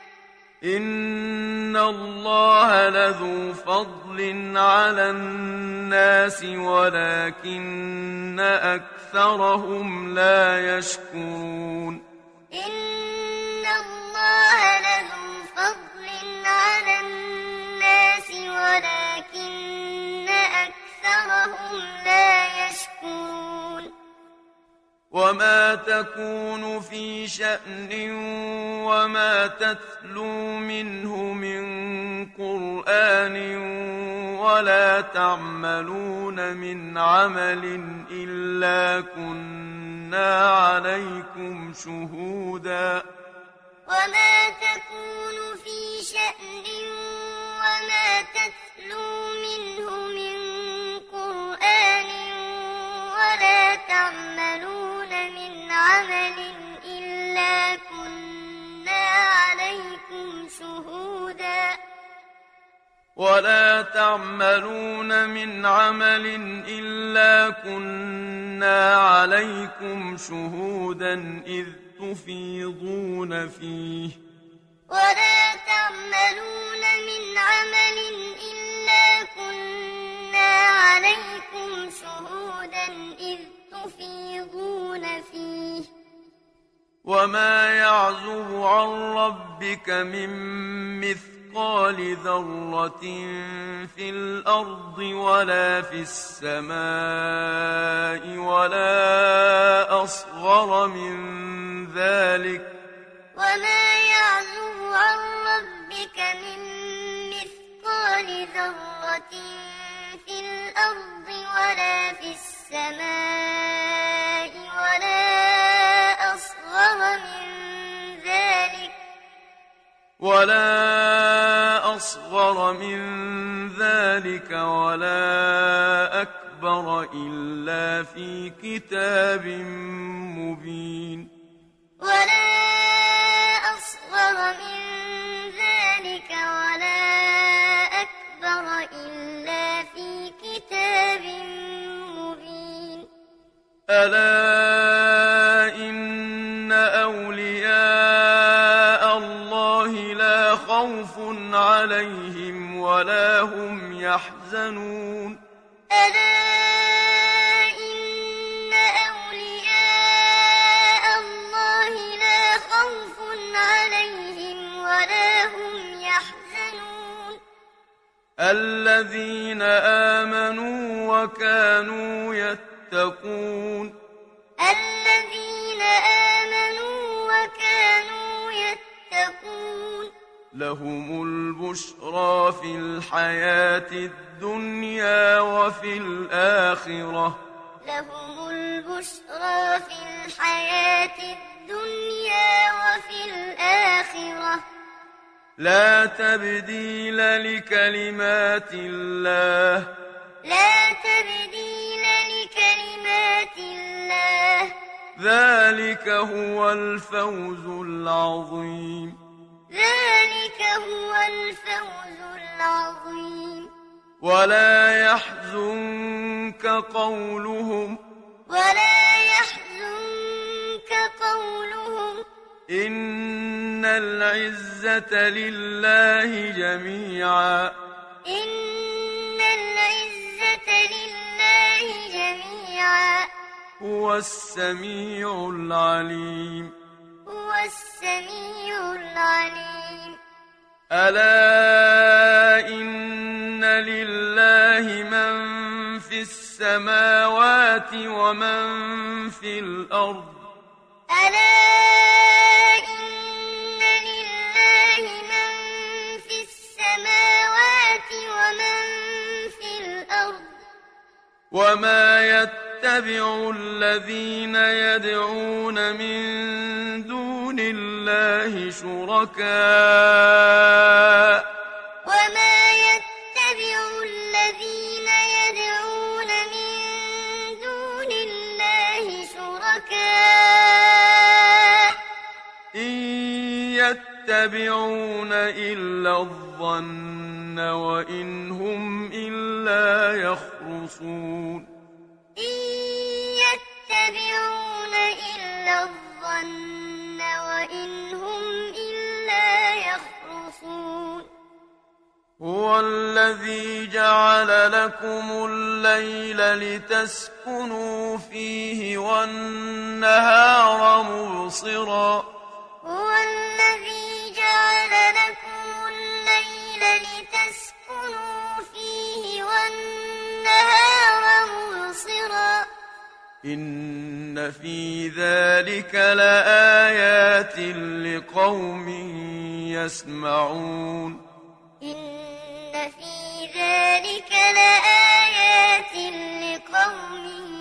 إن الله لذو فضل على الناس ولكن أكثرهم لا يشكرون إن الله لذو فضل على الناس ولكن أكثرهم لا يشكرون وما تكون في شأن وما تتلو منه من قرآن ولا تعملون من عمل إلا كنا عليكم شهودا وما تكون في شأن وما تتلو منه من قرآن ولا تعملون من عمل إلا كنا عليكم شهودا ولا تعملون من عمل إلا كنا عليكم شهودا إذ تفيضون فيه ولا تعملون من عمل إلا كنا عليكم شهودا إذ تفيضون فيه وما يعزب عن ربك من مثقال ذرة في الأرض ولا في السماء ولا أصغر من ذلك وما يعزب عن ربك من مثقال ذرة في الأرض ولا في السماء ولا أصغر من ذلك ولا أصغر من ذلك ولا أكبر إلا في كتاب مبين ولا أصغر من ذلك ولا أكبر إلا في كتاب مبين ألا إن أولياء الله لا خوف عليهم ولا هم يحزنون ألا إن أولياء الله لا خوف عليهم ولا هم يحزنون الذين آمنوا وكانوا يتقون الذين آمنوا وكانوا يتقون لهم البشرى في الحياة الدنيا وفي الآخرة لهم البشرى في الحياة الدنيا الدنيا وفي الآخرة لا تبديل لكلمات الله لا تبديل لكلمات الله ذلك هو الفوز العظيم ذلك هو الفوز العظيم ولا يحزنك قولهم ولا يحزنك قولهم إن العزة لله جميعا إن العزة لله جميعا هو السميع العليم هو السميع العليم ألا إن لله من في السماوات ومن في الأرض ألا إن لله من في السماوات ومن في الأرض وما يتبع الذين يدعون من دون الله شركاء وما يتبع الذين يدعون من دون الله شركاء إن يتبعون إلا الظن وإن هم إلا يخرصون إن يتبعون إلا الظن وإن هم إلا يخرصون هو الذي جعل لكم الليل لتسكنوا فيه والنهار مبصرا هو الذي جعل لكم الليل لتسكنوا فيه والنهار مبصرا إن في ذلك لآيات لقوم يسمعون إن في ذلك لآيات لقوم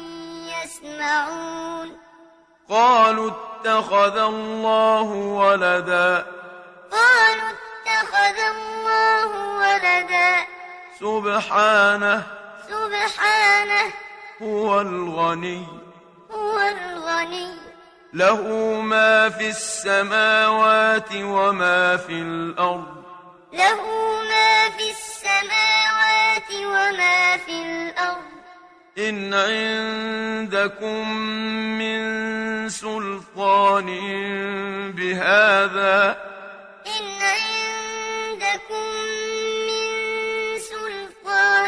يسمعون قالوا اتخذ الله ولدا قالوا اتخذ الله ولدا سبحانه سبحانه هو الغني هو الغني له ما في السماوات وما في الأرض له ما في السماوات وما في الأرض إن عندكم من سلطان بهذا إن عندكم من سلطان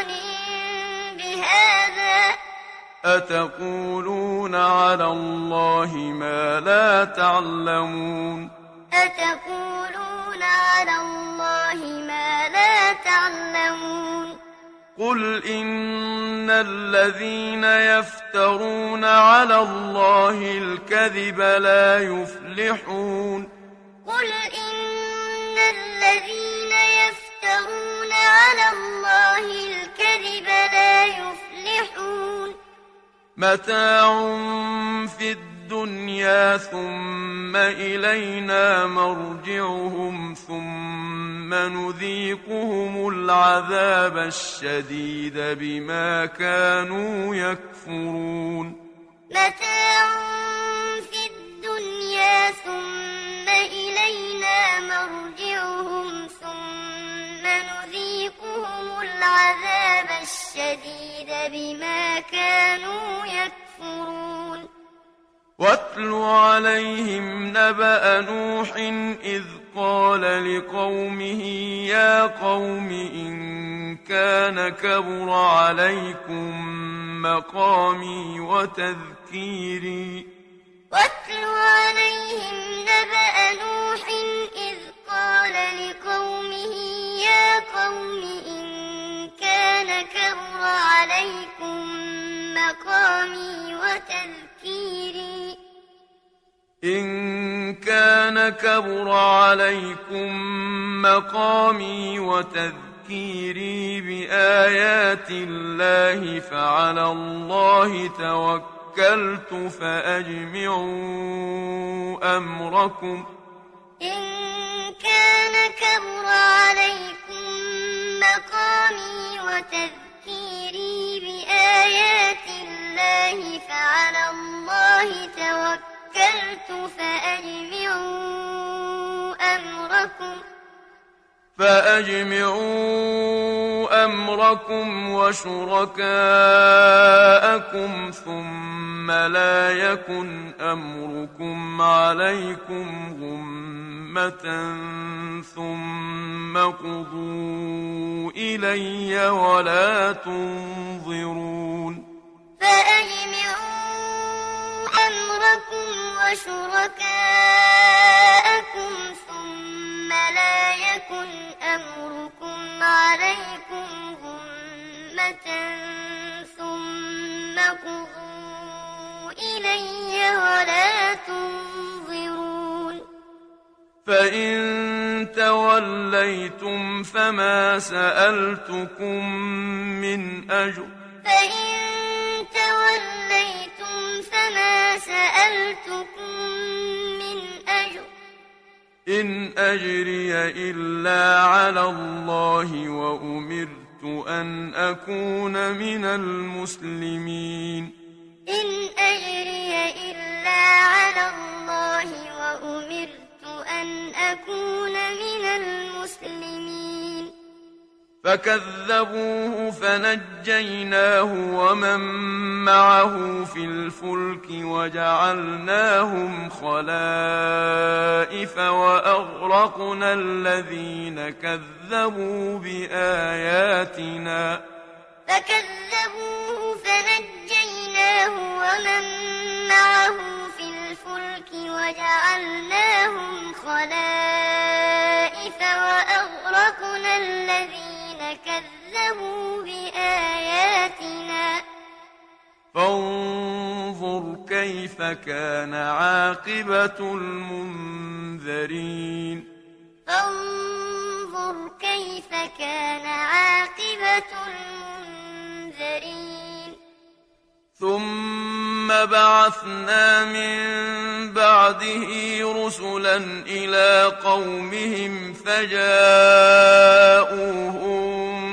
بهذا أتقولون على الله ما لا تعلمون أتقولون على الله ما لا تعلمون قل إن الذين يفترون على الله الكذب لا يفلحون قل إن الذين يفترون على الله الكذب لا يفلحون متاع في الدنيا ثم إلينا مرجعهم ثم نذيقهم العذاب الشديد بما كانوا يكفرون متاع في الدنيا ثم إلينا مرجعهم ثم نذيقهم العذاب الشديد بما كانوا يكفرون واتل عليهم نبأ نوح إذ قال لقومه يا قوم إن كان كبر عليكم مقامي وتذكيري واتل عليهم نبأ نوح إذ قال لقومه يا قوم إن كان كبر عليكم مقامي وتذكيري إن كان كبر عليكم مقامي وتذكيري بآيات الله فعلى الله توكلت توكلت فأجمعوا أمركم إن كان كبر عليكم مقامي وتذكيري بآيات الله فعلى الله توكلت فأجمعوا أمركم فأجمعوا أمركم وشركاءكم ثم لا يكن أمركم عليكم غمة ثم قضوا إلي ولا تنظرون فأجمعوا أمركم وشركاءكم ثم لا يكن أمركم عليكم غمة ثم قضوا إلي ولا تنظرون فإن توليتم فما سألتكم من أجر فإن توليتم فما سألتكم من أجر إن أجري إلا على الله وأمرت أن أكون من المسلمين إن أجري إلا على الله وأمرت أن أكون من المسلمين فكذبوه فنجيناه ومن معه في الفلك وجعلناهم خلائف وأغرقنا الذين كذبوا بآياتنا فكذبوه فنجيناه ومن معه في الفلك وجعلناهم خلائف وأغرقنا الذين كذبوا بآياتنا فانظر كيف كان عاقبة المنذرين فانظر كيف كان عاقبة المنذرين ثم بعثنا من بعده رسلا إلى قومهم فجاءوهم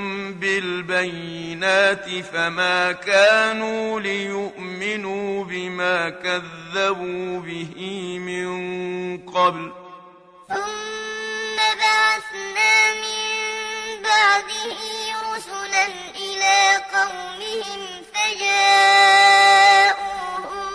بالبينات فما كانوا ليؤمنوا بما كذبوا به من قبل ثم بعثنا من بعده رسلا إلى قومهم فجاءوهم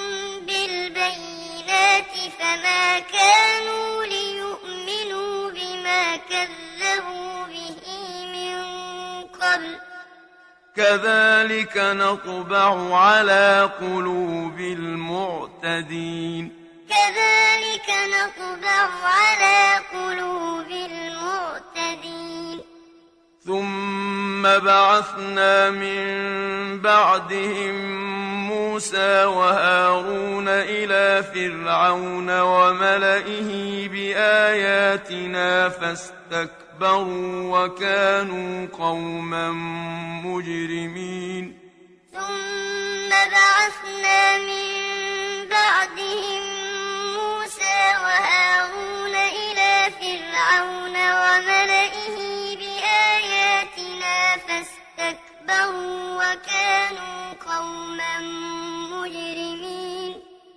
بالبينات فما كانوا ليؤمنوا بما كذبوا به من قبل كذلك نطبع على قلوب المعتدين كذلك نطبع على قلوب المعتدين ثم بعثنا من بعدهم موسى وهارون إلى فرعون وملئه بآياتنا فاستكبروا وكانوا قوما مجرمين ثم بعثنا من بعدهم موسى وهارون إلى فرعون وملئه بآياتنا فاستكبروا وكانوا قوما مجرمين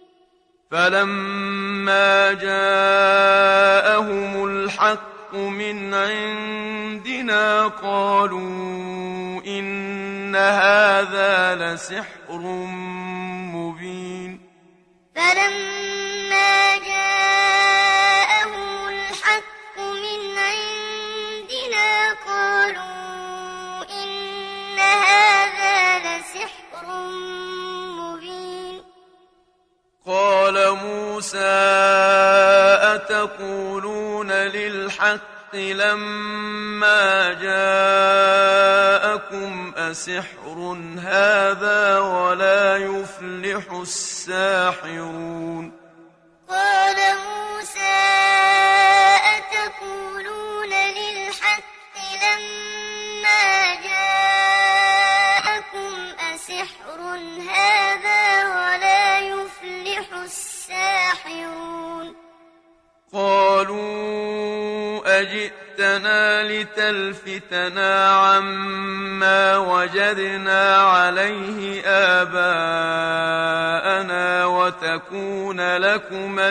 فلما جاءهم الحق من عندنا قالوا إن هذا لسحر مبين فلما جاءهم الحق من عندنا قالوا إن هذا لسحر مبين قال موسى أتقولون للحق لما جاءكم أسحر هذا ولا يفلح الساحرون قال موسى أتقولون للحق لما جاءكم أسحر هذا ولا لتلفتنا عما وجدنا عليه آباءنا وتكون لكما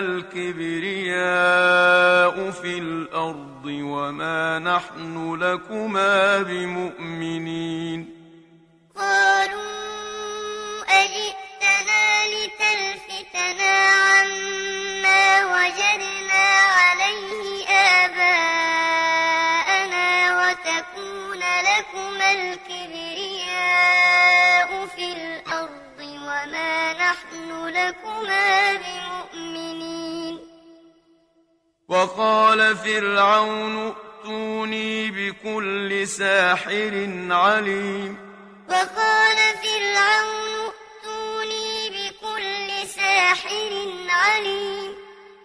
الكبرياء في الأرض وما نحن لكما بمؤمنين. قالوا أجئتنا لتلفتنا عما وجدنا عليه آباءنا وتكون لكما الكبرياء في الأرض وما نحن لكما بمؤمنين. وقال فرعون ائتوني بكل ساحر عليم. وقال فرعون ائتوني بكل ساحر عليم.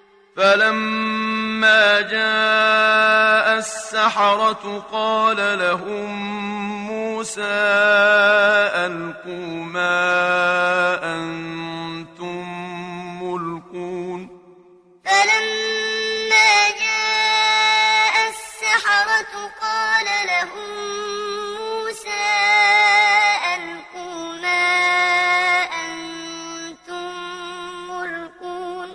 فلما جاء السحرة قال لهم موسى ألقوا ما أنتم ملقون. فلما جاء السحرة قال لهم موسى ألقوا ما أنتم ملقون.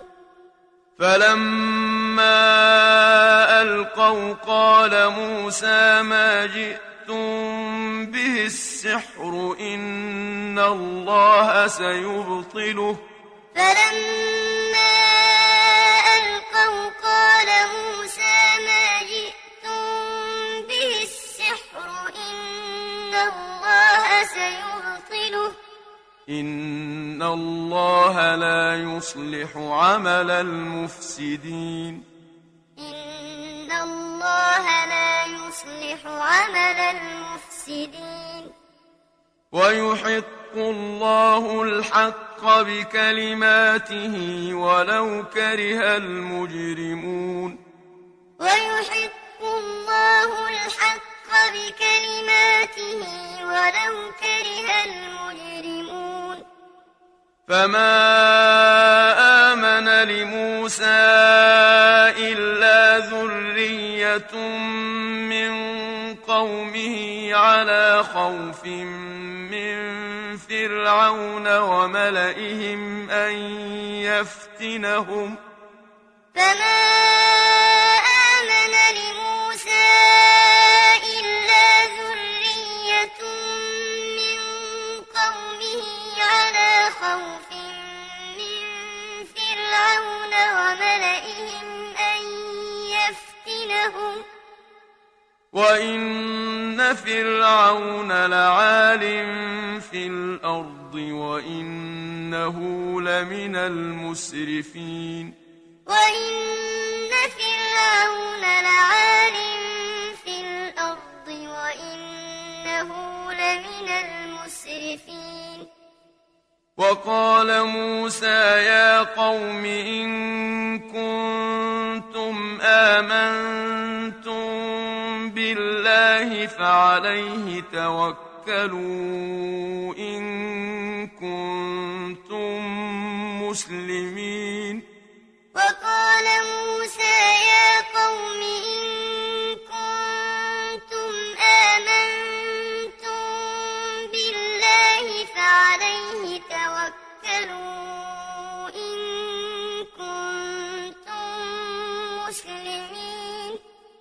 فلما ألقوا قال موسى ما جئتم به السحر إن الله سيبطله. فلما ألقوا قال موسى ما جئتم به السحر إن الله سيبطله. إن الله لا يصلح عمل المفسدين. إن الله لا يصلح عمل المفسدين. ويحق الله الحق بكلماته ولو كره المجرمون. ويحق الله الحق بكلماته ولو كره المجرمون. فما آمن لموسى إلا ذرية من قومه على خوف من فرعون وملئهم أن يفتنهم. فما آمن لموسى إلا ذرية من قومه على خوف من فرعون وملئهم أن يفتنهم. وإن فرعون لعال في الأرض وإنه لمن المسرفين. وإن فرعون لعال في الأرض وإنه لمن المسرفين. وقال موسى يا قوم إن كنتم آمنتم بالله فعليه توكلوا إن كنتم مسلمين. وقال موسى يا قوم إن كنتم آمنتم بالله فعليه توكلوا إن كنتم مسلمين.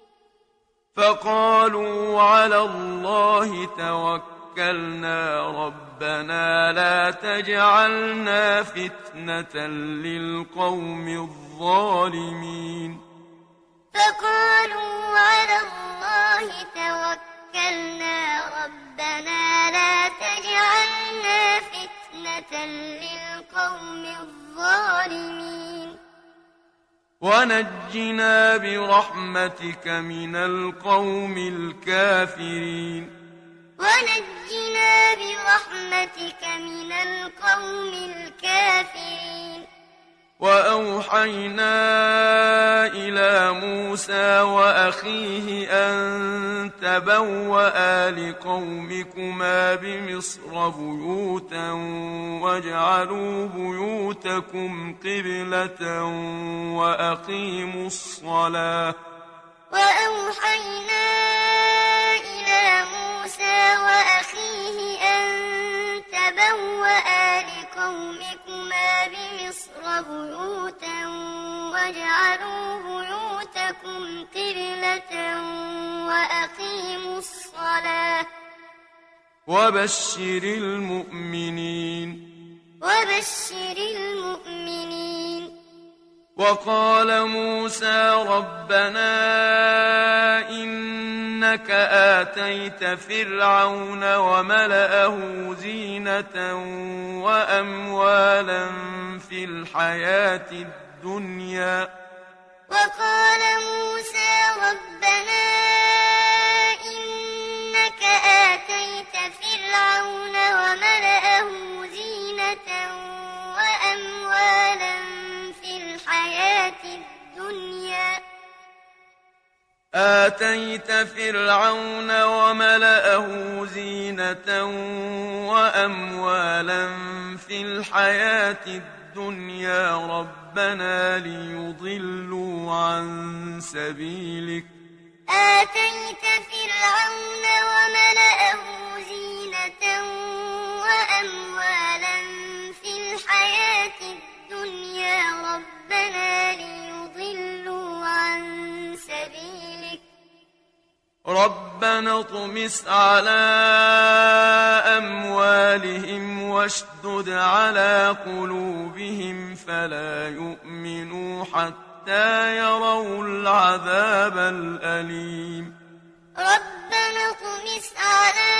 فقالوا على الله توكلنا ربنا لا تجعلنا فتنة للقوم الظالمين. فقالوا على الله توكلنا ربنا لا تجعلنا فتنة للقوم الظالمين. ونجنا برحمتك من القوم الكافرين. ونجنا برحمتك من القوم الكافرين. وأوحينا إلى موسى وأخيه أن تبوأ لقومكما بمصر بيوتا واجعلوا بيوتكم قبلة وأقيموا الصلاة وأوحينا إلى موسى وأخيه أن تبوأ لقومكما بمصر بيوتا واجعلوا بيوتكم قبلة وأقيموا الصلاة وبشر المؤمنين وبشر المؤمنين وقال موسى ربنا إنك آتيت فرعون وملأه زينة وأموالا في الحياة الدنيا وقال موسى ربنا إنك آتيت فرعون وملأه زينة وأموالا في الحياة الدنيا آتيت فرعون وملأه زينة وأموالا في الحياة الدنيا ربنا ليضلوا عن سبيلك آتيت فرعون وملأه زينة وأموالا في الحياة الدنيا ربنا ليضلوا عن سبيلك ربنا اطمس على أموالهم واشدد على قلوبهم فلا يؤمنوا حتى يروا العذاب الأليم ربنا اطمس على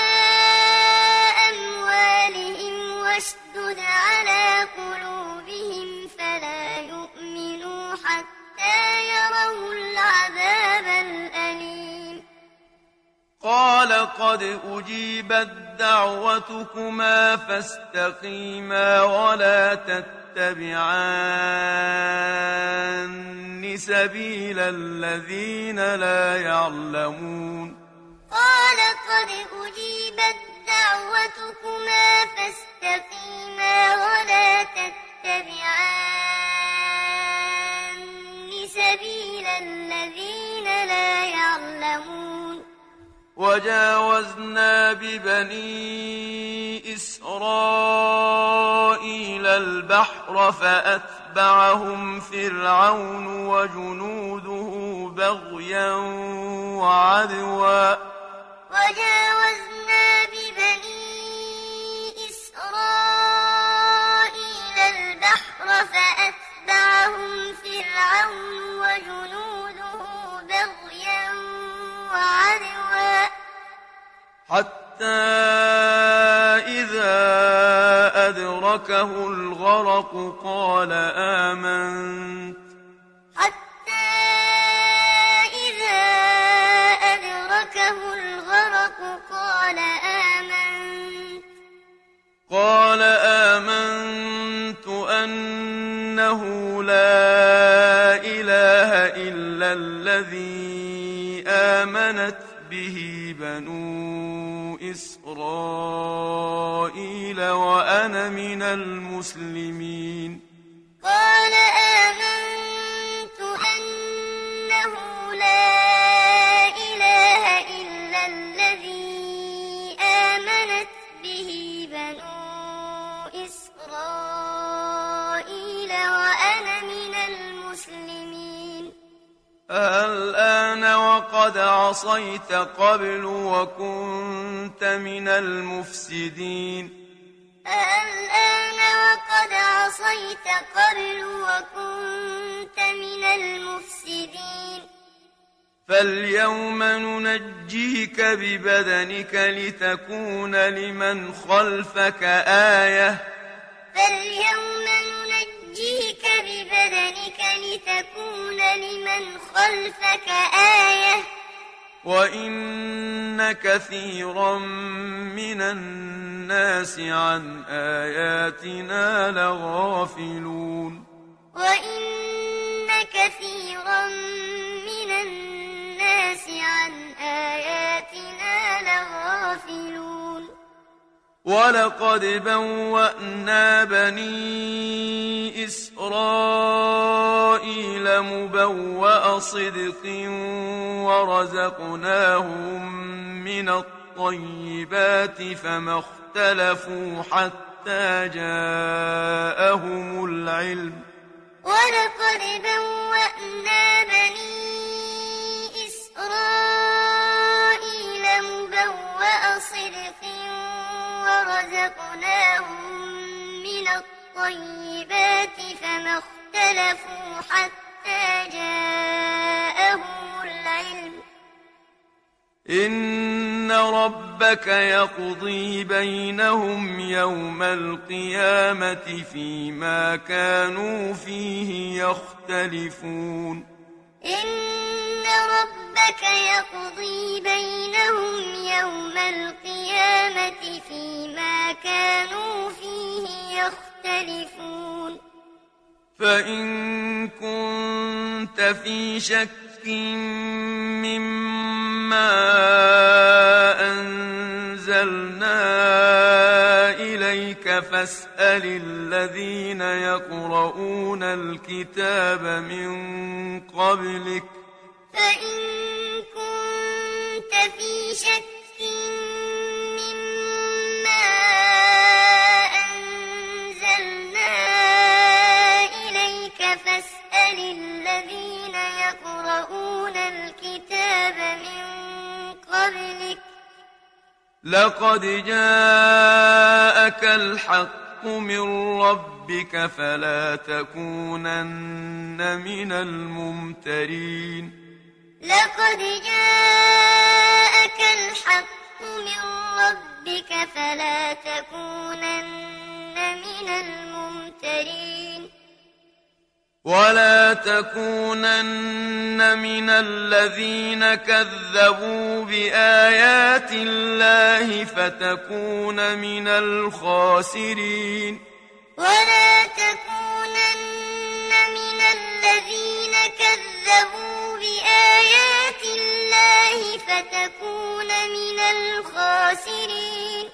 أموالهم واشدد على قلوبهم فلا يؤمنوا حتى يروا العذاب الأليم قال قد أجيبت دعوتكما فاستقيما ولا تتبعان سبيل الذين لا يعلمون قال قد أجيبت دعوتكما فاستقيما ولا تتبعان سبيل الذين لا يعلمون وجاوزنا ببني إسرائيل البحر فأتبعهم فرعون وجنوده بغيا وعدوا وجاوزنا ببني إسرائيل البحر فأتبعهم فرعون وجنوده بغيا وعدوا حتى إذا أدركه الغرق قال آمنت حتى إذا أدركه الغرق قال آمنت قال آمنت أنه لا إله إلا الذي آمنت به بنو إسرائيل وأنا من المسلمين قال آمنت أنه لا إله إلا الذي آمنت به بنو إسرائيل وأنا من المسلمين الآن وقد عصيت قبل وكنت من المفسدين الآن وقد عصيت قبل وكنت من المفسدين فاليوم ننجيك ببدنك لتكون لمن خلفك آية فاليوم ننجيك ببدنك لتكون لمن خلفك آية وإن كثيرا من الناس عن آياتنا لغافلون وإن كثيرا من الناس عن آياتنا لغافلون ولقد بوأنا بني إسرائيل مبوأ صدق ورزقناهم من الطيبات فما اختلفوا حتى جاءهم العلم ولقد بوأنا بني إسرائيل مبوأ صدق ورزقناهم من الطيبات فما اختلفوا حتى جاءهم العلم إن ربك يقضي بينهم يوم القيامة فيما كانوا فيه يختلفون إن ربك يقضي بينهم يوم القيامة فيما كانوا فيه يختلفون فإن كنت في شك مما أنزلنا إليك فاسأل الذين يقرؤون الكتاب من قبلك فإن كنت في شك مما أنزلنا إليك فاسأل الذين يقرؤون الكتاب من قبلك لقد جاءك الحق من ربك فلا تكونن من الممترين لقد جاءك الحق من ربك فلا تكونن من الممترين ولا تكونن من الذين كذبوا بآيات الله فتكون من الخاسرين ولا تكونن من الذين كذبوا بآيات الله فتكون من الخاسرين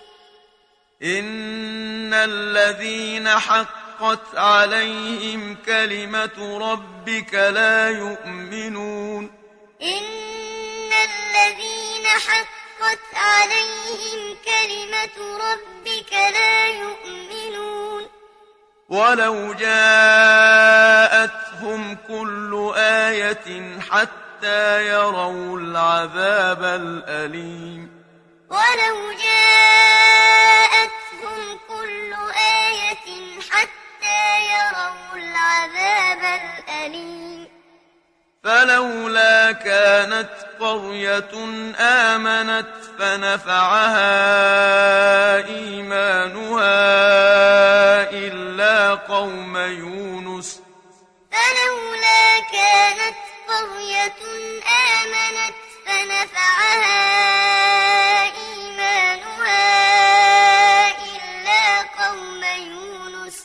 إن الذين حقت عليهم كلمة ربك لا يؤمنون إن الذين حقت عليهم كلمة ربك لا يؤمنون ولو جاءتهم كل آية حتى يروا العذاب الأليم ولو جاءتهم كل آية حتى يروا العذاب الأليم فلولا كانت قرية آمنت فنفعها إيمانها إلا قوم يونس فلولا كانت قرية آمنت فنفعها إيمانها إلا قوم يونس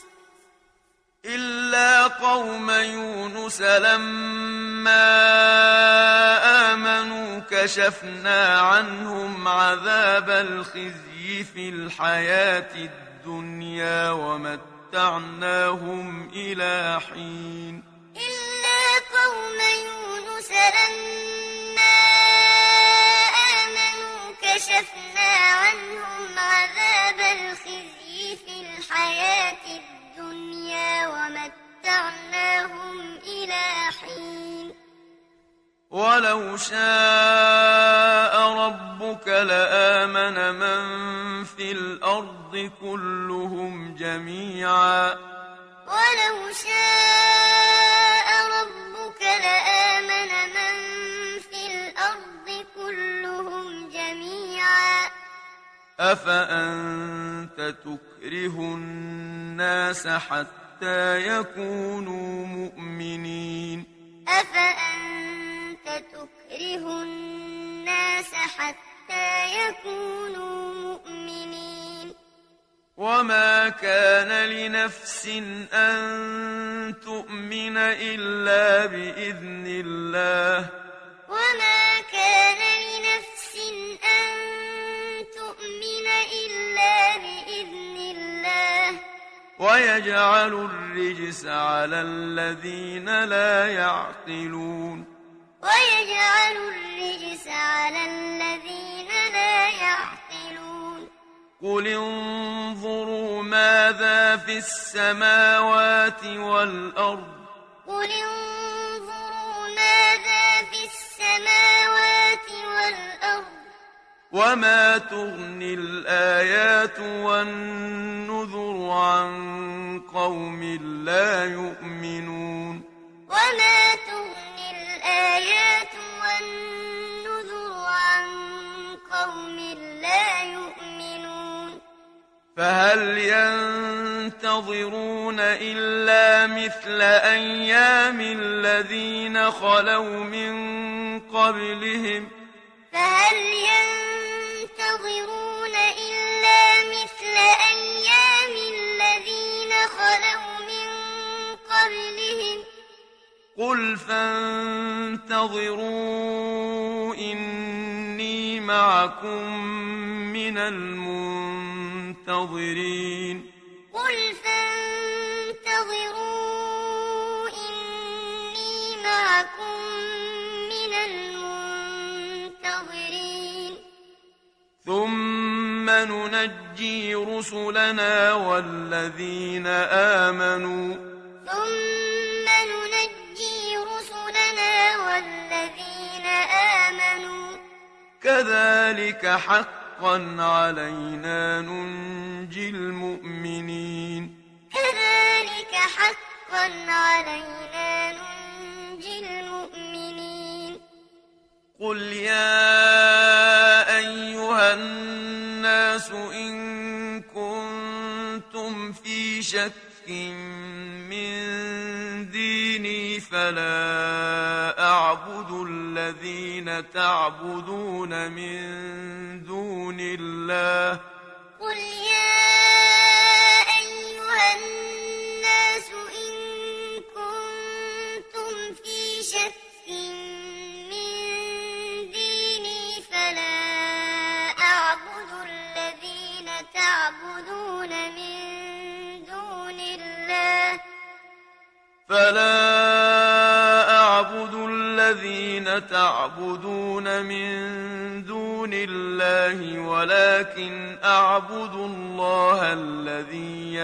إلا قوم يونس لما آمنوا كشفنا عنهم عذاب الخزي في الحياة الدنيا ومتعناهم إلى حين إلا قوم يونس لما آمنوا كشفنا عنهم عذاب الخزي في الحياة الدنيا ومتعناهم إلى حين ولو شاء ربك لآمن من في الأرض كلهم جميعا ولو شاء ربك لآمن من في الأرض كلهم جميعا أفأنت تكره الناس حتى يكونوا مؤمنين أفأنت تكره الناس حتى يكونوا مؤمنين وما كان لنفس أن تؤمن إلا بإذن الله وما كان لنفس أن تؤمن إلا بإذن ويجعل الرجس على الذين لا يعقلون ويجعل الرجس على الذين لا يعقلون قل انظروا ماذا في السماوات والأرض قل انظروا ماذا في السماوات والأرض وما تغني الآيات والنذر عن قوم لا يؤمنون وما تغني الآيات والنذر عن قوم لا يؤمنون فهل ينتظرون إلا مثل أيام الذين خلوا من قبلهم فهل ينتظرون إلا مثل أيام الذين خلوا من قبلهم قل فانتظروا إني معكم من المنتظرين قل فانتظروا إني معكم من المنتظرين ثم ننجي رسلنا والذين آمنوا ثم ننجي رسلنا والذين آمنوا كذلك حقا علينا ننجي المؤمنين كذلك حقا علينا ننجي المؤمنين قل يا أيها الناس إن كنتم في شك من ديني فلا أعبد الذين تعبدون من دون الله قل يا أيها الناس إن كنتم في شك من ديني فلا أعبد الذين تعبدون من دون الله فلا أعبد الذين تعبدون من دون الله ولكن أعبد الله الذي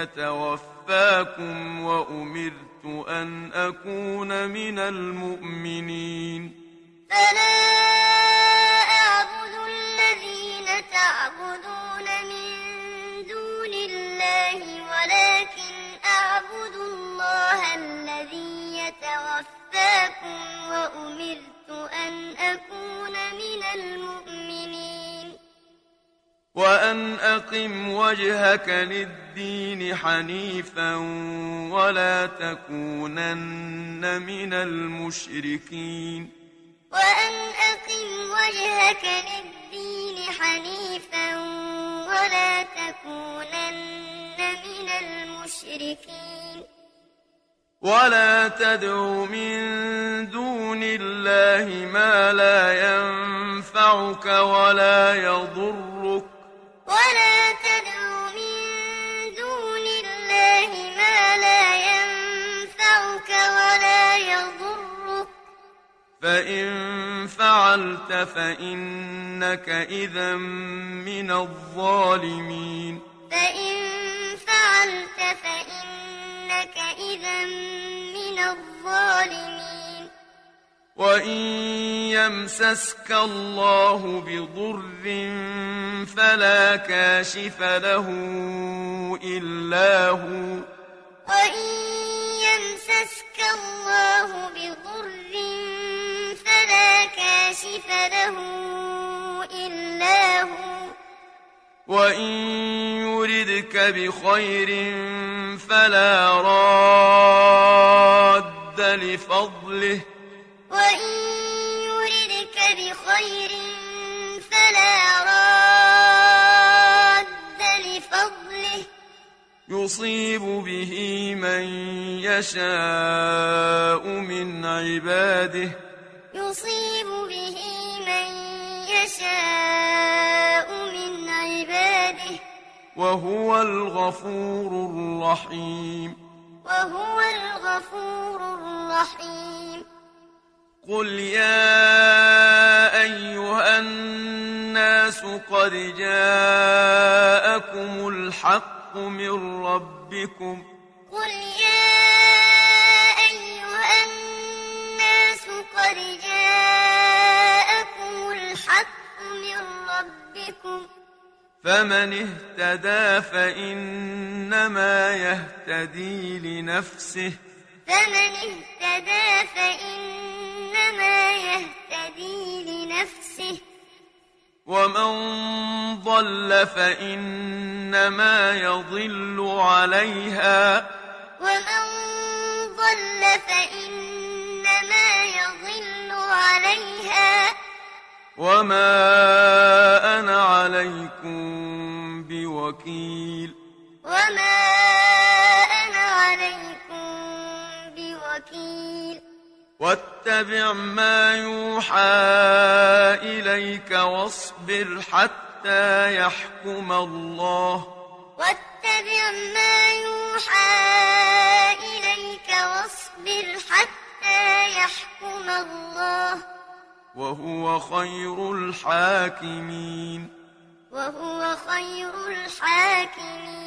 يتوفاكم وأمرت أن أكون من المؤمنين فلا أعبد الذين تعبدون من دون الله ولكن أعبد الله الذي يتوفاكم وأمرت أن أكون من المؤمنين وأن أقم وجهك للدين حنيفا ولا تكونن من المشركين وأن أقم وجهك للدين حنيفا ولا تكونن من المشركين ولا تدع من دون الله ما لا ينفعك ولا يضرك ولا تدع من دون الله ما لا ينفعك ولا يضرك فإن فعلت فإنك إذا من الظالمين فإن فعلت فإنك إذا من الظالمين وإن يمسسك الله بضر فلا كاشف له إلا هو وإن يمسسك الله بضر فلا كاشف له إلا هو وإن يردك بخير فلا راد لفضله وإن يردك بخير فلا راد لفضله يصيب به من يشاء من عباده يصيب به من يشاء من عباده وهو الغفور الرحيم وهو الغفور الرحيم قل يا أيها الناس قد جاءكم الحق من ربكم قل يا أيها الناس قد جاءكم الحق من ربكم فمن اهتدى فإنما يهتدي لنفسه فمن اهتدى فإنما يهتدي لنفسه ومن ضل فإنما يضل عليها ومن ضل فإنما يضل عليها وما أنا عليكم بوكيل وما أنا عليكم بوكيل واتبع ما يوحى إليك واصبر حتى يحكم الله واتبع ما يوحى إليك واصبر حتى يحكم الله وهو خير الحاكمين وهو خير الحاكمين